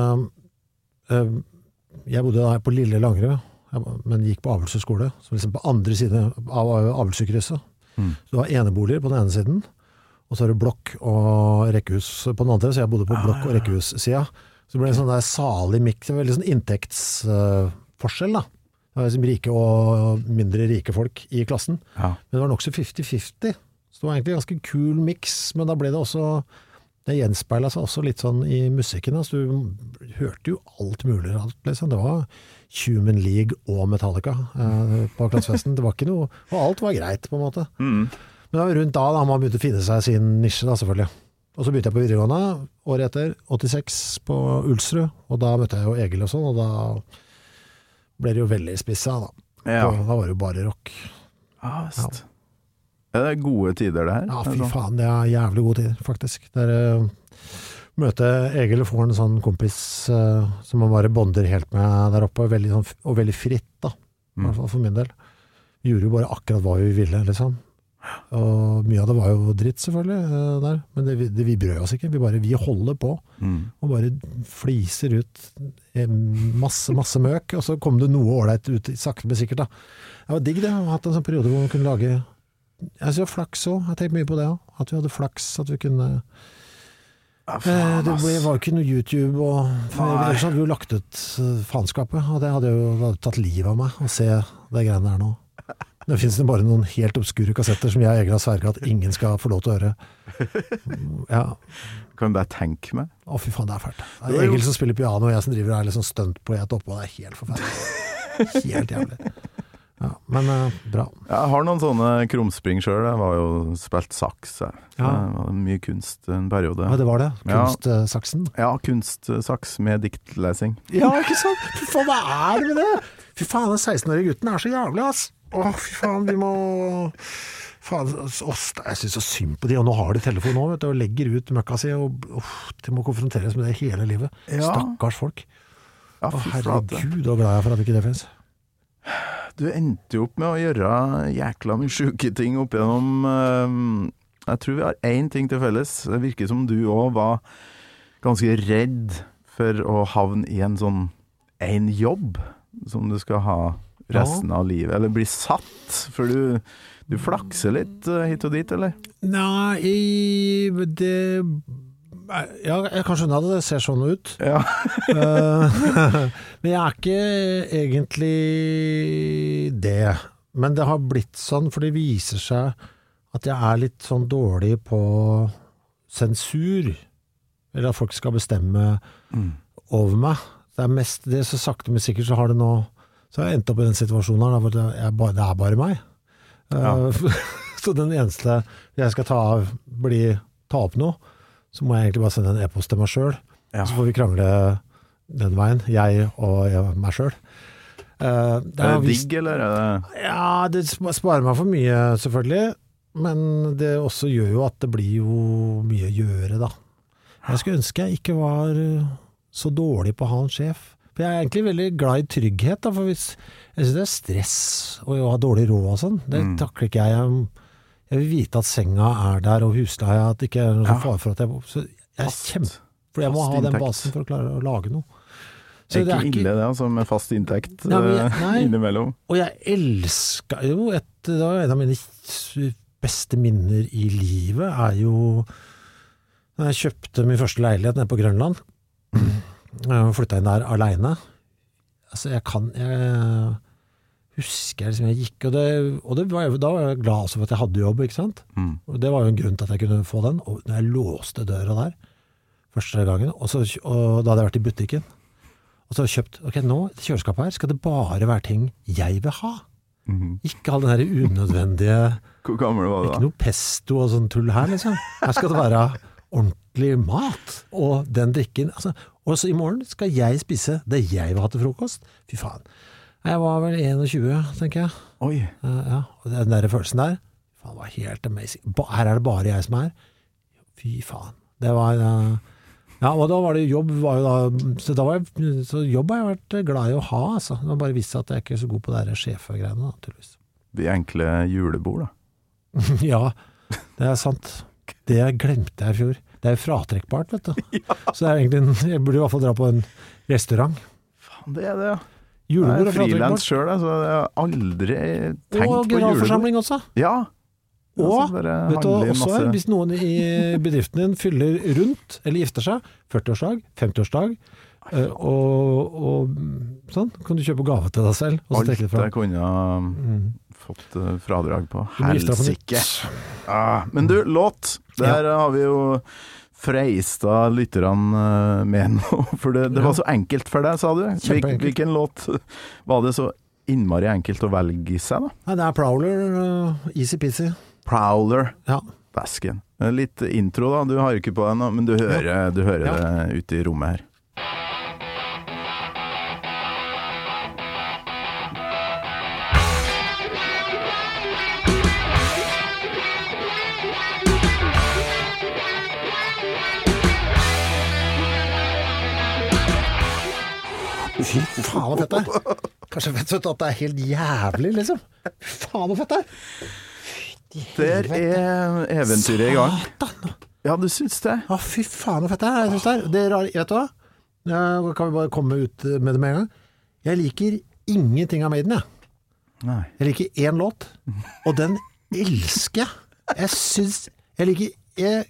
Uh, jeg bodde der på Lille Langerød, men gikk på Abelsø skole, så liksom på andre siden av Abelsøkrysset. Mm. Så det var eneboliger på den ene siden, og så er det blokk og rekkehus på den andre, så jeg bodde på blokk- og rekkehus-siden. Så det ble en sånn der salig mix, veldig sånn inntektsforskjell da. Det var liksom rike og mindre rike folk i klassen. Ja. Men det var nok så fifty-fifty. Så det var egentlig en ganske kul mix, men da ble det også... Det gjenspeilet seg også litt sånn i musikken, altså du hørte jo alt mulig alt, liksom. Det var Human League og Metallica eh, på klassefesten. Det var ikke noe, og alt var greit på en måte. Mm. Men det var rundt da, da man begynte å finne seg sin nisje da, selvfølgelig. Og så begynte jeg på videregående, året etter, åttiseks på Ulsrud, og da møtte jeg jo Egil og sånn, og da ble det jo veldig spissa da. Ja. Da var det jo bare rock. Ja, visst. Ja. Det er gode tider det her. Ja, fy faen, det er jævlig gode tider, faktisk. Det er uh, møte Egil og får en sånn kompis uh, som man bare bonder helt med der oppe, veldig, sånn, og veldig fritt da, i hvert fall for min del. Vi gjorde jo bare akkurat hva vi ville, liksom. Og mye av det var jo dritt selvfølgelig uh, der, men det, det, vi brød oss ikke, vi bare, vi holder på, mm. og bare fliser ut masse, masse møk, og så kom det noe ålreit ut, sakte men sikkert da. Det var digg det, jeg har hatt en sånn periode hvor man kunne lage... Jeg synes jo flaks også, jeg har tenkt mye på det også, at vi hadde flaks, at vi kunne Ja, Eh, faen, Det ble, ass. var jo ikke noe YouTube, og for Nei. ellers hadde vi jo lagt ut eh, faenskapet, og det hadde jo det hadde tatt livet av meg å se det greiene der nå. Det finnes det bare noen helt obskure kassetter som jeg egentlig har sverget at ingen skal få lov til å høre. Ja, Kan du bare tenke meg? å fy faen, det er fælt. Det Det er er jo- Egil som spiller piano, og jeg som driver og er litt sånn stuntpoet oppe, og det er helt forferdelig. Helt jævlig. Ja, men eh, bra. Jeg har noen sånne krumspring sjøl. Jeg var jo spilt saks. Jeg. Ja. Det var mye kunst en periode. Ja, det var det. Ja. Kunstsaksen. Ja, kunstsaks med diktlesing. Ja, ikke sant? Fy faen, hva er det med det? Fy faen, den seksten-årige gutten er så jævlig, ass. Åh, fy faen, vi må... Faen, oss, jeg synes så synd på de, og nå har de telefon nå, vet du, og legger ut møkka si, og uff, de må konfronteres med det hele livet. Ja. Stakkars folk. Ja, Å, fy flate. herregud, og glad jeg er for at ikke det finnes. Du endte jo opp med å gjøre jækla mye sjuke ting opp igjennom. eh, Jeg tror vi har én ting til felles. Det virker som du òg var ganske redd for å havne i en sånn en jobb som du skal ha resten av livet, eller bli satt, for du, du flakser litt eh, hit og dit, eller? Nei, det... Ja, jeg kan skjønne at det ser sånn ut. Ja. Eh, Men jeg er ikke egentlig det. Men det har blitt sånn, for det viser seg at jeg er litt sånn dårlig på sensur. Eller at folk skal bestemme Mm. over meg. Det er mest det, så sakte men sikkert så har det nå, så har jeg endt opp i den situasjonen her, da, hvor det er bare, det er bare meg. Ja. Eh, så den eneste jeg skal ta, bli, ta opp noe, så må jeg egentlig bare sende en e-post til meg selv. Ja. Så får vi krangle den veien, jeg og jeg, meg selv. Uh, det Er har det vist- digg, eller er det Ja, det sp- sparer meg for mye, selvfølgelig. Men det også gjør jo at det blir jo mye å gjøre, da. Jeg skulle ønske jeg ikke var uh, så dårlig på å ha en sjef. For jeg er egentlig veldig glad i trygghet, da. For hvis jeg synes det er stress og å ha dårlig råd og sånn, det Mm. takler ikke jeg. Jeg Jeg vil vite at senga er der, og husleia, at det ikke er noe Ja. sånn fare for at jeg Så jeg er Fast. kjempe... For jeg må Fast ha den inntekt. basen for å klare å lage noe. Det er ikke ille, det, altså, med fast inntekt Nei, men jeg- eh, nei. innimellom. Og jeg elsker jo et, det var en av mine beste minner i livet er jo da jeg kjøpte min første leilighet nede på Grønland. Jeg flyttet inn der alene. Altså jeg kan, jeg husker jeg liksom jeg gikk, og, det, og det var, jeg- da var jeg glad også for at jeg hadde jobb, ikke sant? Mm. Og det var jo en grunn til at jeg kunne få den, og når jeg låste døra der, første gangen, og, så, og da hadde jeg vært i butikken, og så hadde jeg kjøpt, ok, nå, i kjøleskapet her, skal det bare være ting jeg vil ha. Mhm. Ikke all den her unødvendige, Hvor gammel var du ikke da? noe pesto og sånn tull her, liksom. Her skal det være ordentlig mat, og den drikken, altså, og så i morgen skal jeg spise det jeg vil ha til frokost. Fy faen. Jeg var vel enogtjue, tenker jeg. Oi, Uh, ja, og den der følelsen der, faen, var helt amazing. Ba, her er det bare jeg som er. Fy faen. Det var, uh, ja, og da var det jobb, var jo da, så da var jeg, så jobb har jeg vært glad i å ha, altså. Det var bare vist at jeg ikke er så god på det der sjefegreiene, da, tydeligvis. de enkle julebord, da. Ja, det er sant. Det glemte jeg i fjor. Det er jo fratrekkbart, vet du. Så det er egentlig, en- jeg burde i hvert fall dra på en restaurant. Faen, det er det, ja. Jeg Julebord er er frilans fratrekkbart. sjøl, så jeg har aldri tenkt Og på julebord. generalforsamling også. Ja. Og, Altså, bare vet du, handle inn også masse- hvis noen i bedriften din fyller rundt, eller gifter seg, førtiårsdag, femtiårsdag, eh, og, og sånn, kan du kjøpe gave til deg selv, og så Alt trekke det fra. jeg kunne ha Mm. fått eh, fradrag på. Du må gifte deg på Helsike. nytt. Ah, men du, låt. Der har vi jo freista lytterne eh, med nå, for det, det Ja. var så enkelt for deg, sa du. Hvil, Kjempeenkelt. hvilken låt var det så innmari enkelt å velge seg, da? Nei, det er Prowler, uh, easy-peasy. Prowler. Ja. Væsken. Litt intro, da. Du har jo ikke på den, men du hører, du hører Ja. det ute i rommet her. Fy faen hvor fett det er. Kanskje vet du at det er helt jævlig, liksom. Fy faen hvor fett det er. Der er eventyret i gang. Satan. Ja, du syns det? Ja, fy faen hvor fett det er. Jeg synes det er. Det er rart, vet du hva? Ja, kan vi bare komme ut med det med en gang? Jeg liker ingenting av Maiden, jeg. Nei. Jeg liker én låt, og den elsker jeg. Jeg syns Jeg liker jeg,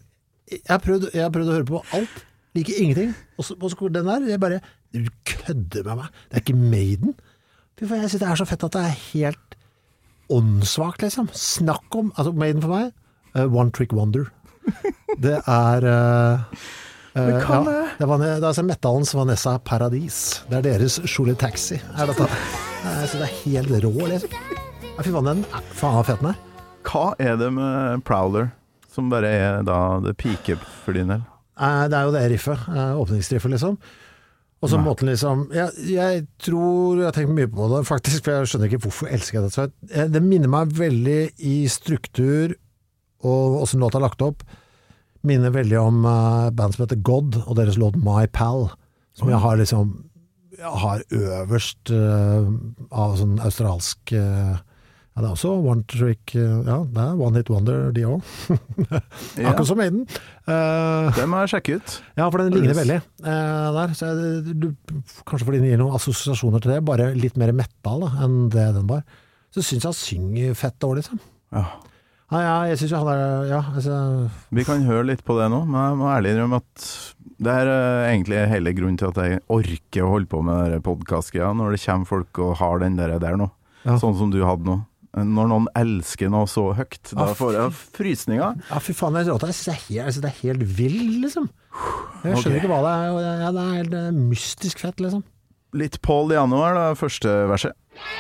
jeg har prøvd, jeg har prøvd å høre på alt, liker ingenting, og så, og så den der, jeg bare, du kødder med meg, det er ikke Maiden. For jeg synes det er så fett at det er helt åndssvakt, liksom. Snakk om, altså Maiden for meg, uh, One Trick Wonder. Det er... Uh, Uh, ja, det var det er altså metallens Vanessa Paradis. Det er deres Shuli Taxi. Er dette? Jeg synes det er helt rå, liksom. Ja, fy faen, den er faen av feten her. Hva er det med Prowler som bare er da det piker for din del? Uh, det er jo det riffet, uh, åpningsriffet, liksom. Og så måten liksom jeg, jeg tror, jeg tenker mye på det faktisk, for jeg skjønner ikke hvorfor jeg elsker det. Så jeg, det minner meg veldig i struktur og hvordan låta er lagt opp. Minner veldig om uh, band som heter God og deres låt My Pal, som jeg har liksom jeg har øverst uh, av sånn australsk uh, ja, det er også One Trick uh, ja, det er One Hit Wonder de også akkurat som Maiden uh, det må jeg sjekke ut ja, for den ligner veldig uh, der, så jeg, du, kanskje fordi den gir noen assosiasjoner til det, bare litt mer metal da, enn det den var, så synes jeg han synger fett dårlig liksom. Ja Ja, ja, jeg synes jo han er, ja, altså... Vi kan høre litt på det nå, men jeg må ærlig innrømme at det er uh, egentlig hele grunnen til at jeg orker å holde på med podcast-greia, når det kommer folk og har den der, der nå, ja. Sånn som du hadde nå. Når noen elsker noe så høyt, da ja, får jeg frysninger. Ja, fy faen, jeg, jeg synes det er helt, jeg synes det er helt vild, liksom. Jeg skjønner okay. ikke hva det er, ja, det er helt mystisk fett, liksom. Litt Paul Diano her, da, første verset.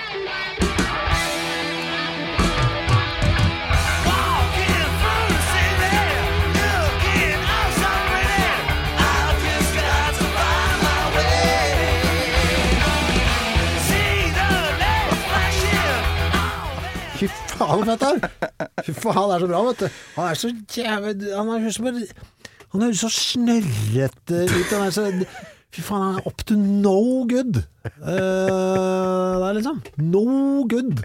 Fy faen, vet du. Fy faen, han er så bra, vet du. Han er så jævlig, han er så, han er så snørrete ut, han er så, fy faen, han er up to no good. Uh, det er liksom, no good.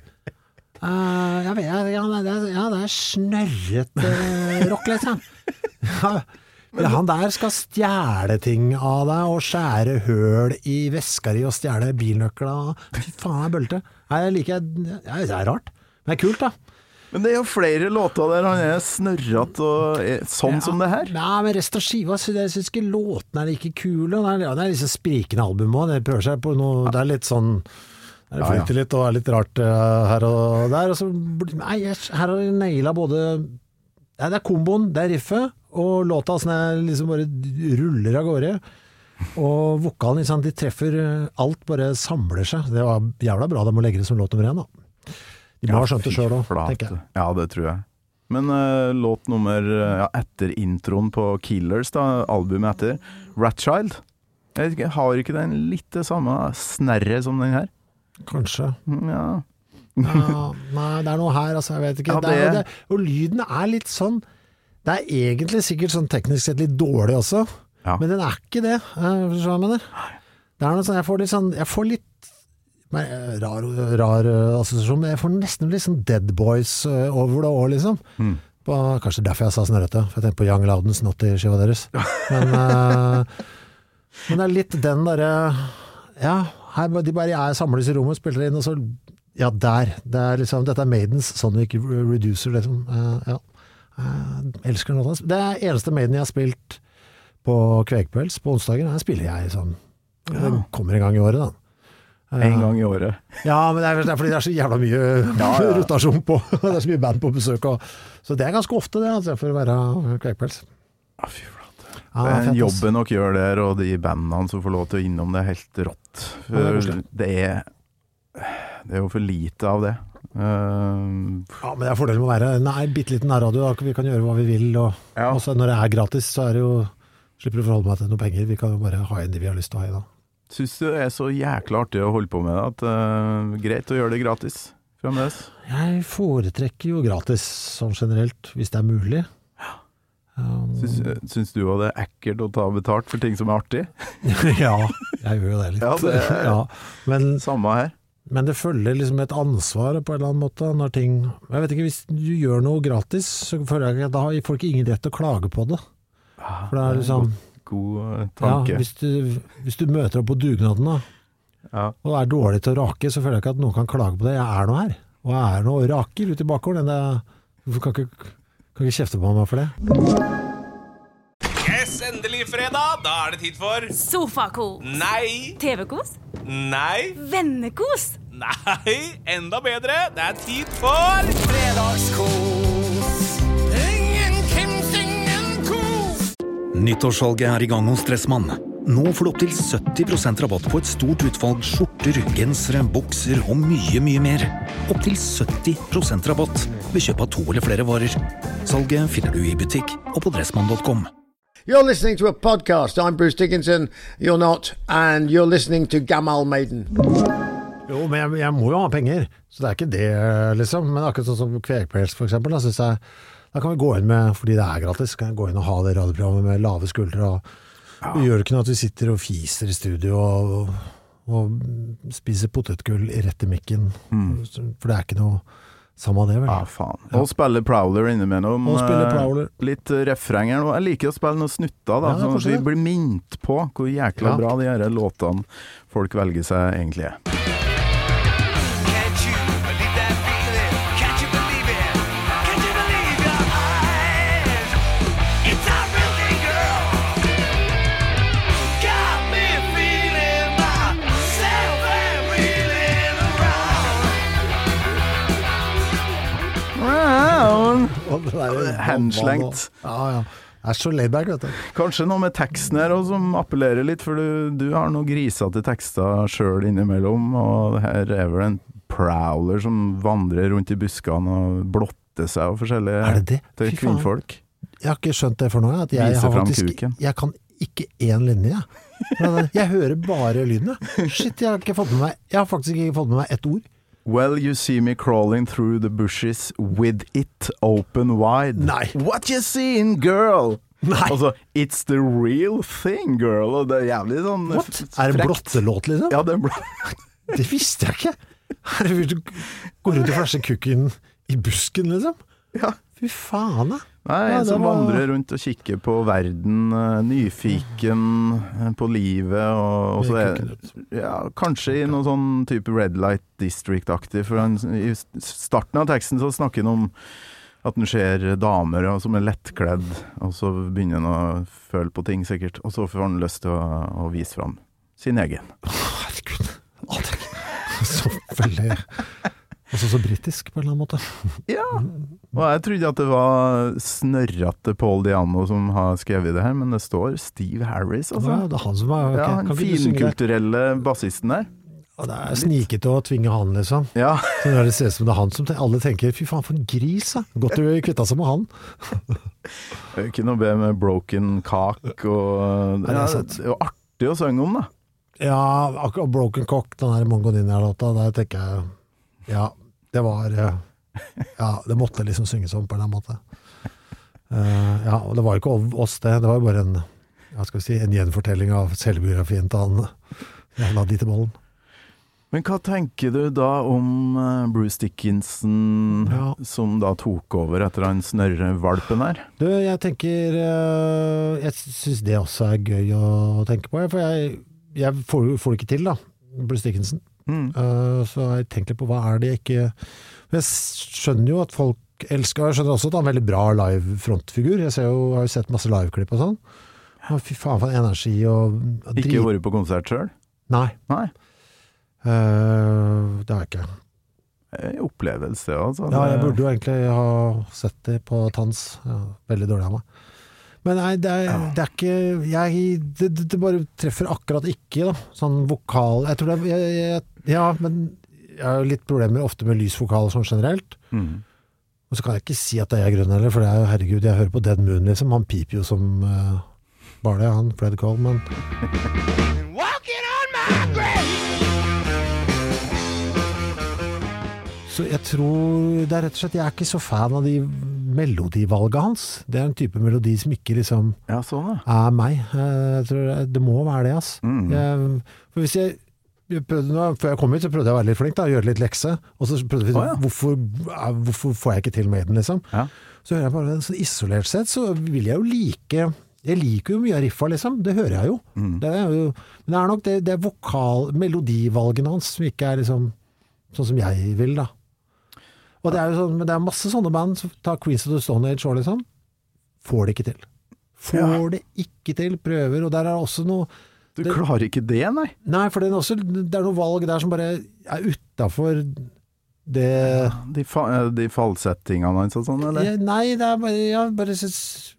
Uh, jeg vet, ja, ja, det er, ja, det er snørrete rock, liksom. Ja, han der skal stjæle ting av deg, og skjære høl i veska di, og stjæle bilnøkla. Fy faen, jeg bølte. Jeg liker, ja, det er rart. Det er kult da. Men det er jo flere låter der han er snørret og er sånn ja, som det her. Nei, men resten av skiva, jeg synes ikke låtene er like kule. Det er, det er liksom sprikende album også. Det prøver seg på noe, ja. Det er litt sånn, det flyter litt og er litt rart uh, her og der. Og så, nei, her har jeg nailet både, ja, det er komboen, det er riffet, og låta sånn er liksom bare ruller av gårde. Og vokalen, liksom, de treffer alt, bare samler seg. Det var jævla bra, de må legge det som låt nummer én da. De må ja, ha skjønt det selv også, tenker jeg. Ja, det tror jeg. Men uh, låt nummer ja, etter introen på Killers, da, albumet etter, Ratchild, jeg, jeg har ikke den litt det samme snerre som den her? Kanskje. Ja. ja. Nei, det er noe her, altså, jeg vet ikke. Ja, det... Det er, det, og lyden er litt sånn, det er egentlig sikkert sånn teknisk sett litt dårlig også, ja. Men den er ikke det, jeg forstår hva jeg mener. Det er noe sånn, jeg får litt sånn, jeg får litt Men, rar, rar assosiasjon, men jeg får nesten litt sånn Dead Boys uh, over det år, liksom. Mm. På, kanskje derfor jeg sa snørrete, for jeg tenkte på Young Loudons Not i skiva deres. Men, uh, men det er litt den der, ja, her, de bare jeg samles i rommet, spiller inn, og så, ja, der, det er liksom, dette er Maidens Sonic Reducer, liksom. Uh, ja, jeg elsker noe. Det er eneste Maiden jeg har spilt på Kvegpels på onsdagen, her spiller jeg sånn, ja. Den kommer en gang i året, da. En gang i året. Ja, men det er, det er fordi det er så jævla mye ja, ja. rotasjon på. Det er så mye band på besøk. Og, så det er ganske ofte det, altså, for å være Kvegpels. Ja, fy flate. Ja, det er jobben dere gjør der, og de bandene som får lov til å innom det er helt rått. For ja, det, er det, er, det er jo for lite av det. Uh, ja, men det er fordelen med å være nei, bitteliten nærradio, da. Vi kan gjøre hva vi vil, og ja. Også når det er gratis, så er det jo, slipper du forholde meg til noen penger. Vi kan jo bare ha inn det vi har lyst til å ha i da. Synes du det er så jækla artig å holde på med det, at uh, greit å gjøre det gratis fremdeles? Jeg foretrekker jo gratis, sånn generelt, hvis det er mulig. Um, syns, syns du det er ekkelt å ta betalt for ting som er artig? Ja, jeg gjør jo det litt. Ja, det er ja, men, samme her. Men det følger liksom et ansvar på en eller annen måte, når ting, jeg vet ikke, hvis du gjør noe gratis, så føler jeg at da har folk ingen rett til å klage på det. For det er liksom... god tanke. Ja, hvis du, hvis du møter opp på dugnaden da, ja. Og er dårlig til å rake, så føler jeg ikke at noen kan klage på det. Jeg er noe her, og jeg er noe raker ute i bakgården. Du kan ikke, kan ikke kjefte på meg for det. endelig fredag. Da er det tid for Sofakos. Nei. T V-kos. Nei. Vennekos. Nei, enda bedre. Det er tid for Fredagskos. Ingen Kims, ingen kos. Nyttårssalget er i gang hos Dressmann. Nå får du opp til sytti prosent rabatt på et stort utvalg skjorter, gensere, bukser og mye, mye mer. Opp til sytti prosent rabatt ved kjøp av to eller flere varer. Salget finner du i butikk og på dressmann punktum com. You're listening to a podcast. I'm Bruce Dickinson. You're not. And you're listening to Gamal Maiden. Jo, men jeg, jeg må jo ha penger. Så det er ikke det, liksom. Men akkurat sånn som Kvegpels, for eksempel, da, synes jeg, da kan vi gå inn med, fordi det er gratis, kan jeg gå inn og ha det radioprogrammet med lave skuldre, og, ja. og gjør det ikke noe at vi sitter og fiser i studio og, og, og spiser potetgull rett i mikken. Mm. For det er ikke noe samme det, vel? Ja, faen. Og spille Prowler innimellom. Og spille Prowler. Litt refrenger. Jeg liker å spille noen snutter, da, ja, sånn at vi blir minnet på hvor jækla ja. bra de her låtene folk velger seg egentlig er. Henslengt. Ja, ja. Det er så laid back, vet du. Kanskje noe med teksten her også, som appellerer litt, for du, du har noen grisete tekster selv innimellom, og her er vel en prowler som vandrer rundt i buskene og blotter seg og forskjellige er det det? til kvinnfolk. Jeg har ikke skjønt det for noe, at jeg Viser har fram faktisk, kuken. Jeg kan ikke en linje. Jeg hører bare lydene. Shit, jeg har ikke fått med meg, jeg har faktisk ikke fått med meg ett ord. Well, you see me crawling through the bushes with it open wide. Nei. What you seen, girl? Nei. Altså, it's the real thing, girl. Og det er jævlig sånn What? Er det en blottelåt, liksom? Ja, det er blott. Det visste jeg ikke. Herregud, du går rundt og flasher kukken i busken, liksom? Ja. Fy faen, da. Nei, ja, som var... vandrer rundt og kikker på verden, nyfiken på livet, og, og så er ja, kanskje i noen sånn type Red Light District-aktig, for han, i starten av teksten så snakker han om at han ser damer ja, som er lettkledd, og så begynner han å føle på ting sikkert, og så får han lyst til å, å vise fram sin egen. Herregud, å, det er så veldig... Altså så britisk på en eller annen måte. Ja, og jeg trodde at det var snørrete Paul Diano som har skrevet det her, men det står Steve Harris, altså. Ja, det er han som er... Ja, han finkulturelle bassisten der. Og det er sniket å tvinge han, liksom. Ja. Så det ser ut som det er han som tenker, alle tenker, fy faen for en gris, da. Godt du kvitta seg med han. Det er ikke noe bedre med Broken Cock, og det er jo artig å synge om, da. Ja, akkurat Broken Cock, den her Mongo Ninja-låta, der tenker jeg, ja, det var ja, det måtte liksom synges om på en eller annen måte. Uh, ja, og det var jo ikke oss det, det var jo bare en, hva skal vi si, en gjenfortelling av selvbiografien til han, jævla Dieterbollen. Men hva tenker du da om Bruce Dickinson, ja. som da tok over etter han snørrevalpen her? Du, jeg tenker, uh, jeg synes det også er gøy å tenke på, for jeg, jeg får, får det ikke til da, Bruce Dickinson. Mm. Uh, så jeg tenker på hva er det jeg ikke jeg skjønner jo at folk elsker, jeg skjønner også at han er en veldig bra live frontfigur, jeg ser jo, har jo sett masse liveklipp og sånn ja, fy faen for en energi og, og ikke drit... vært på konsert selv? Nei, Nei. Uh, det har jeg ikke en opplevelse altså. Ja, jeg burde jo egentlig ha sett det på Tans ja, veldig dårlig av meg men nei, det er, ja. det er ikke jeg, det, det bare treffer akkurat ikke da. Sånn vokal jeg tror det er, jeg, jeg, ja, men jeg har litt problemer ofte med lysvokal sånn generelt mm. og så kan jeg ikke si at det er grunn heller, for det er jo, herregud, jeg hører på Dead Moon liksom, han piper jo som uh, bare det, han Fred Coleman Walking on my grave Så jeg tror det er rett og slett, jeg er ikke så fan av de melodivalget hans. Det er en type melodi som ikke liksom ja, sånn, ja. er meg. Jeg tror det må være det, ass. Mm. Jeg, for hvis jeg, jeg prøvde nå, før jeg kom hit, så prøvde jeg å være litt flink da, gjøre litt lekse, og så prøvde jeg oh, ja. hvorfor, hvorfor får jeg ikke til med den, liksom? Ja. Så hører jeg bare, så isolert sett, så vil jeg jo like, jeg liker jo mye av riffa, liksom. Det hører jeg jo. Mm. Det er jo men det er nok det, det er vokal, melodivalgene hans som ikke er liksom sånn som jeg vil, da. Og det er jo sånn, men det er masse sånne band som tar Queens of the Stone Age og liksom, får det ikke til. Får Ja. det ikke til, prøver, og der er også noe Du det, klarer ikke det, nei? Nei, for det er, også, det er noe valg der som bare er utenfor det De, fa de falsettingene hans og sånn, eller? ja, Nei, det er bare Jeg bare synes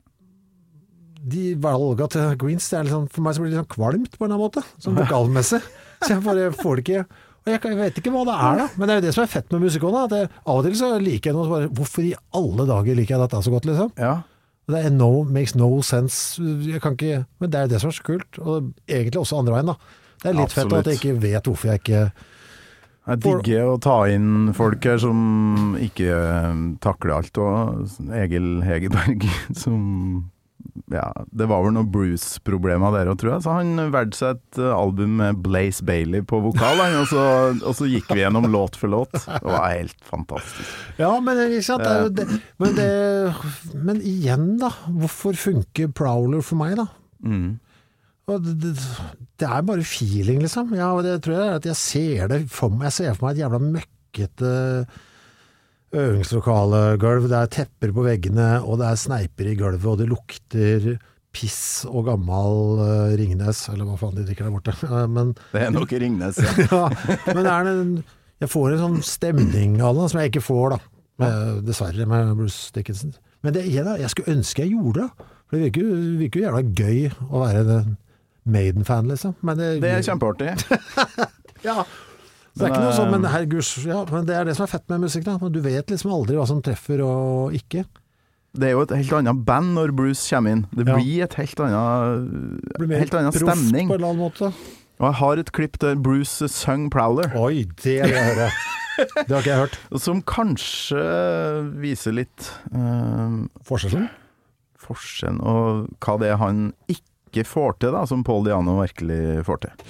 de valgene til Greens, det er liksom, for meg så blir det litt sånn kvalmt på en eller annen måte, sånn vokalmessig. Så jeg bare får det ikke Og jeg, jeg vet ikke hva det er da, men det er jo det som er fett med musikk også, da, at jeg, av og til så liker jeg noe så bare, hvorfor i alle dager liker jeg dette så godt, liksom? Ja. Det er no, makes no sense. Jeg kan ikke, men det er det som er så kult, og egentlig også andre veien da. Det er litt Absolutt. fett at jeg ikke vet hvorfor jeg ikke Jeg digger å ta inn folk her som ikke takler alt, og Egil Hegerberg som ja, det var vel noen Bruce-problemer der, tror jeg. Så han valgte seg et album med Blaze Bailey på vokal, han, og, så, og så gikk vi gjennom låt for låt. Det var helt fantastisk. Ja, men det, ikke sant, det er jo det, men, det, men igjen da, hvorfor funker Prowler for meg da? Mm. Og det, det, det er bare feeling, liksom. Ja, og det tror jeg er at jeg ser det for meg. Jeg ser for meg et jævla møkkete øvingslokale gulv, det er tepper på veggene, og det er sneiper i gulvet, og det lukter piss og gammel uh, Ringnes, eller hva faen de drikker der borte. Uh, men, det er nok Ringnes, ja. ja. Men det er en, jeg får en sånn stemning av det, som jeg ikke får da, med, dessverre, med Bruce Dickinson. Men det igjen da, jeg skulle ønske jeg gjorde det, for det virker, virker jo jævla gøy å være en Maiden-fan, liksom. Men det, det er kjempeartig. ja. Så det er ikke noe sånn, men, herregud, ja, men det er det som er fett med musikk da. Du vet liksom aldri hva som treffer og ikke. Det er jo et helt annet band når Bruce kommer inn. Det Ja. blir et helt annet, Blir mer helt annet proff stemning. på en eller annen måte. Og jeg har et klipp der Bruce sang Prowler, Oi, det er det jeg hører. Det har ikke jeg hørt. som kanskje viser litt uh, Forskjellen? forskjellen, og hva det er han ikke får til da, som Paul Diano virkelig får til.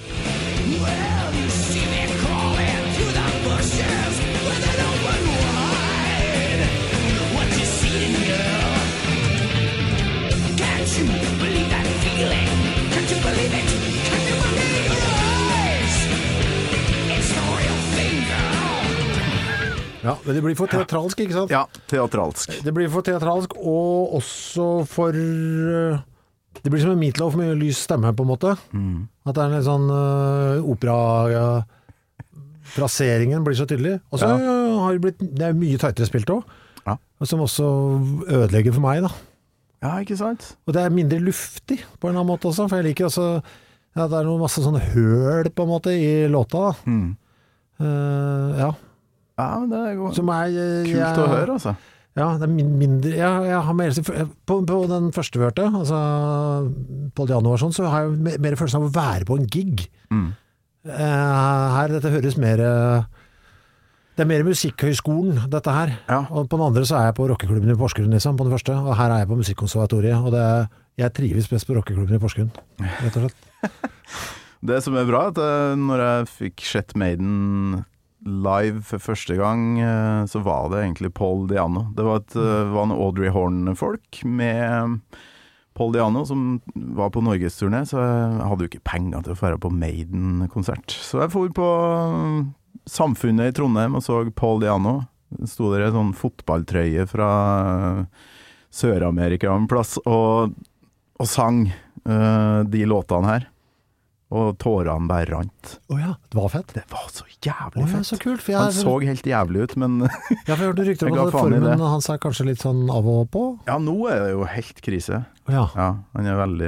Ja, men det blir for teatralsk, ikke sant? Ja, teatralsk. Det blir for teatralsk, og også for uh, det blir som en Meatloaf med lys stemme på en måte. Mm. At det er en sånn uh, opera uh, fraseringen blir så tydelig. Og så Ja. uh, har det blitt, det er mye tightere spilt også, Ja. som også ødelegger for meg da. Ja, ikke sant? Og det er mindre luftig på en annen måte også, for jeg liker også ja, det er noe masse sånne høl på en måte i låta da. Mm. Uh, ja. Ja, men det er jo Som er uh, kult jeg, å høre, altså. Ja, det er min- mindre jeg, jeg har mer, på, på den første vi hørte, altså Paul Diano og sånn, så har jeg mer, mer følelsen av å være på en gig. Mm. Uh, her, dette høres mer uh, det er mer musikkhøyskolen, dette her. Ja. Og på den andre så er jeg på rockeklubben i Porsgrunn, liksom, på den første, og her er jeg på musikkonservatoriet, og det, jeg trives best på rockeklubben i Porsgrunn, rett og slett. Det som er bra, er at eh, når jeg fikk sett Maiden live for første gang, eh, så var det egentlig Paul Diano. Det var, et, eh, var en Audrey Horn-folk med Paul Diano som var på Norgesturné, så jeg hadde jo ikke penger til å fære på Maiden-konsert. Så jeg for på Samfunnet i Trondheim og så Paul Diano. Det sto der en sånn fotballtrøye fra Sør-Amerika en plass, og, og sang uh, de låtene her. Og tårene bare rant. Åja, det var fett. Det var så jævlig Åja, fett. så kult. For jeg, Han så helt jævlig ut, men ja, for jeg hørte rykter Jeg om ga at faen i det. formen hans er kanskje litt sånn av og på. ja, nå er det jo helt krise. Ja, Ja, han er veldig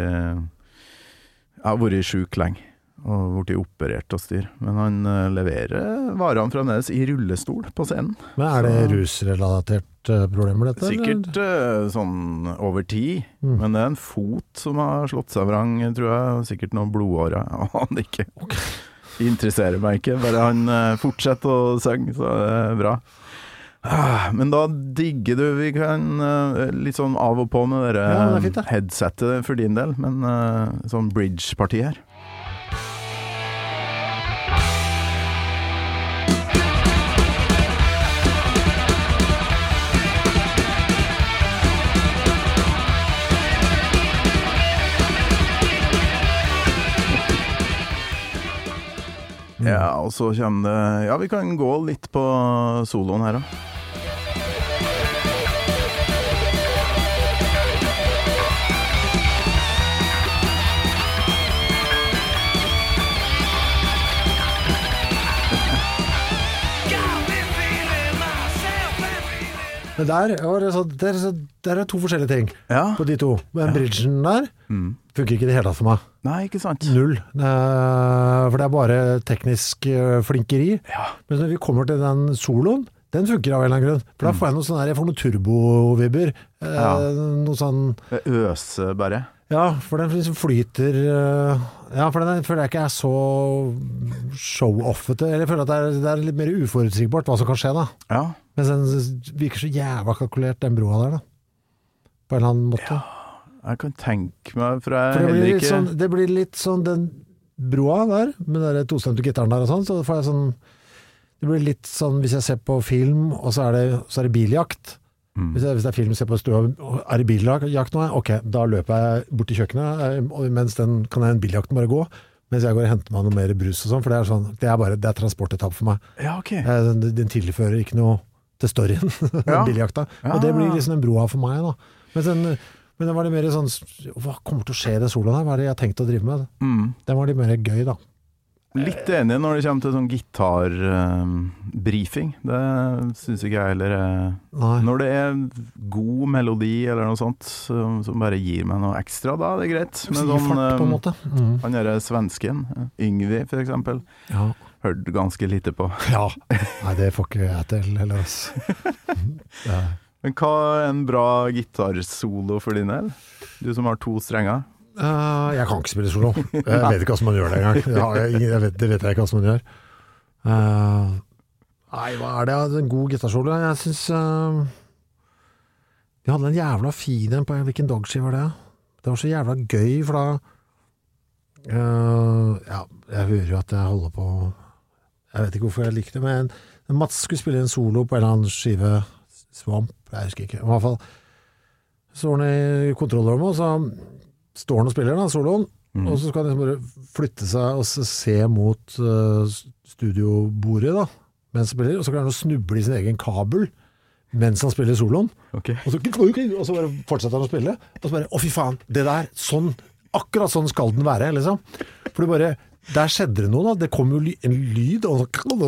Jeg har vært syk lenge og blitt operert og styr. Men han eh, leverer varene fremdeles i rullestol på scenen. men er det Så- rusrelatert uh, problemer dette? Sikkert eh, sånn over tid, Mm. men det er en fot som har slått seg vrang, tror jeg, og sikkert noen blodårer. Han ikke interesserer meg ikke, bare han eh, fortsetter å synge, så det er bra. Ah, men da digger du, vi kan eh, litt sånn av og på med dere Ja, men det er fint, det. headsetet for din del, men eh, sånn bridge-parti her. Ja, og så kommer det Ja, vi kan gå litt på soloen her da. Men der, var det så, der, så, der er to forskjellige ting Ja. på de to. Men bridgen der Mm. funker ikke i det hele tatt for meg. Nei, ikke sant? Null. Eh, For det er bare teknisk eh, flinkeri. Ja. Men når vi kommer til den soloen, den funker av en eller annen grunn. For da får jeg noe sånn her, jeg får noen turbovibber. Eh, Ja. Noe sånn, Det øser bare. ja, for den liksom flyter eh, Ja, for den føler jeg ikke er så show-offete. Eller jeg føler at det er, det er litt mer uforutsigbart hva som kan skje da. Ja. Men den virker så jævla kalkulert, den broa der da. På en eller annen måte. Jeg kan tenke meg, for jeg For det heller blir, litt ikke... sånn, det blir litt sånn den broa der, med den tostemte gitaren der og sånn, så får jeg sånn, det blir litt sånn, hvis jeg ser på film, og så er det, så er det biljakt. Mm. Hvis, jeg, hvis det er film, ser på stua, og er det biljakt nå? Ok, da løper jeg bort til kjøkkenet, eh, og mens den, kan den biljakten bare gå, mens jeg går og henter meg noe mer brus og sånn, for det er sånn, det er bare, det er transportetapp for meg. Ja, ok. Eh, Den, den tilfører ikke noe til storyen, den Ja. biljakta. Ja. Og det blir liksom en broa for meg da. Men den, men den var det mer sånn, hva kommer til å skje i det soloen her? Hva er det jeg har tenkt å drive med? Mm. Den var litt mer gøy da. Litt enig når det kommer til sånn gitarbrifing. det synes ikke jeg heller er... Nei. Når det er god melodi eller noe sånt som, som bare gir meg noe ekstra, da er det greit. Men Gi sånn, fart på en eh, måte. Mm. han er svensken, Yngvi for eksempel, Ja. hørte ganske lite på. ja. Nei, det får ikke jeg til, heller. ass. Ja. Men hva er en bra gitarsolo for din del? Du som har to strenger. Eh, jeg kan ikke spille solo. Jeg vet ikke hva som man gjør det engang. Jeg har- jeg- jeg vet- Det vet jeg ikke hva som man gjør. Eh, nei, hva er det? En god gitarsolo? Jeg synes uh, de hadde en jævla fin en på hvilken dogskive var det? Det var så jævla gøy, for da eh, ja, jeg hører jo at jeg holder på jeg vet ikke hvorfor jeg likte det, men Mats skulle spille en solo på en eller annen skive Swamp, jeg husker ikke. I hvert fall så står han i kontrollrommet, og så står han og spiller da, soloen, Mm. og så skal han liksom bare flytte seg og så se mot uh, studiobordet da, mens han spiller, og så kan han snuble i sin egen kabel mens han spiller soloen, Ok. og så, og så bare fortsetter han å spille, og så bare, å fy faen, det der, sånn, akkurat sånn skal den være, liksom. For det bare, der skjedde det noe da, det kom jo ly- en lyd, og så,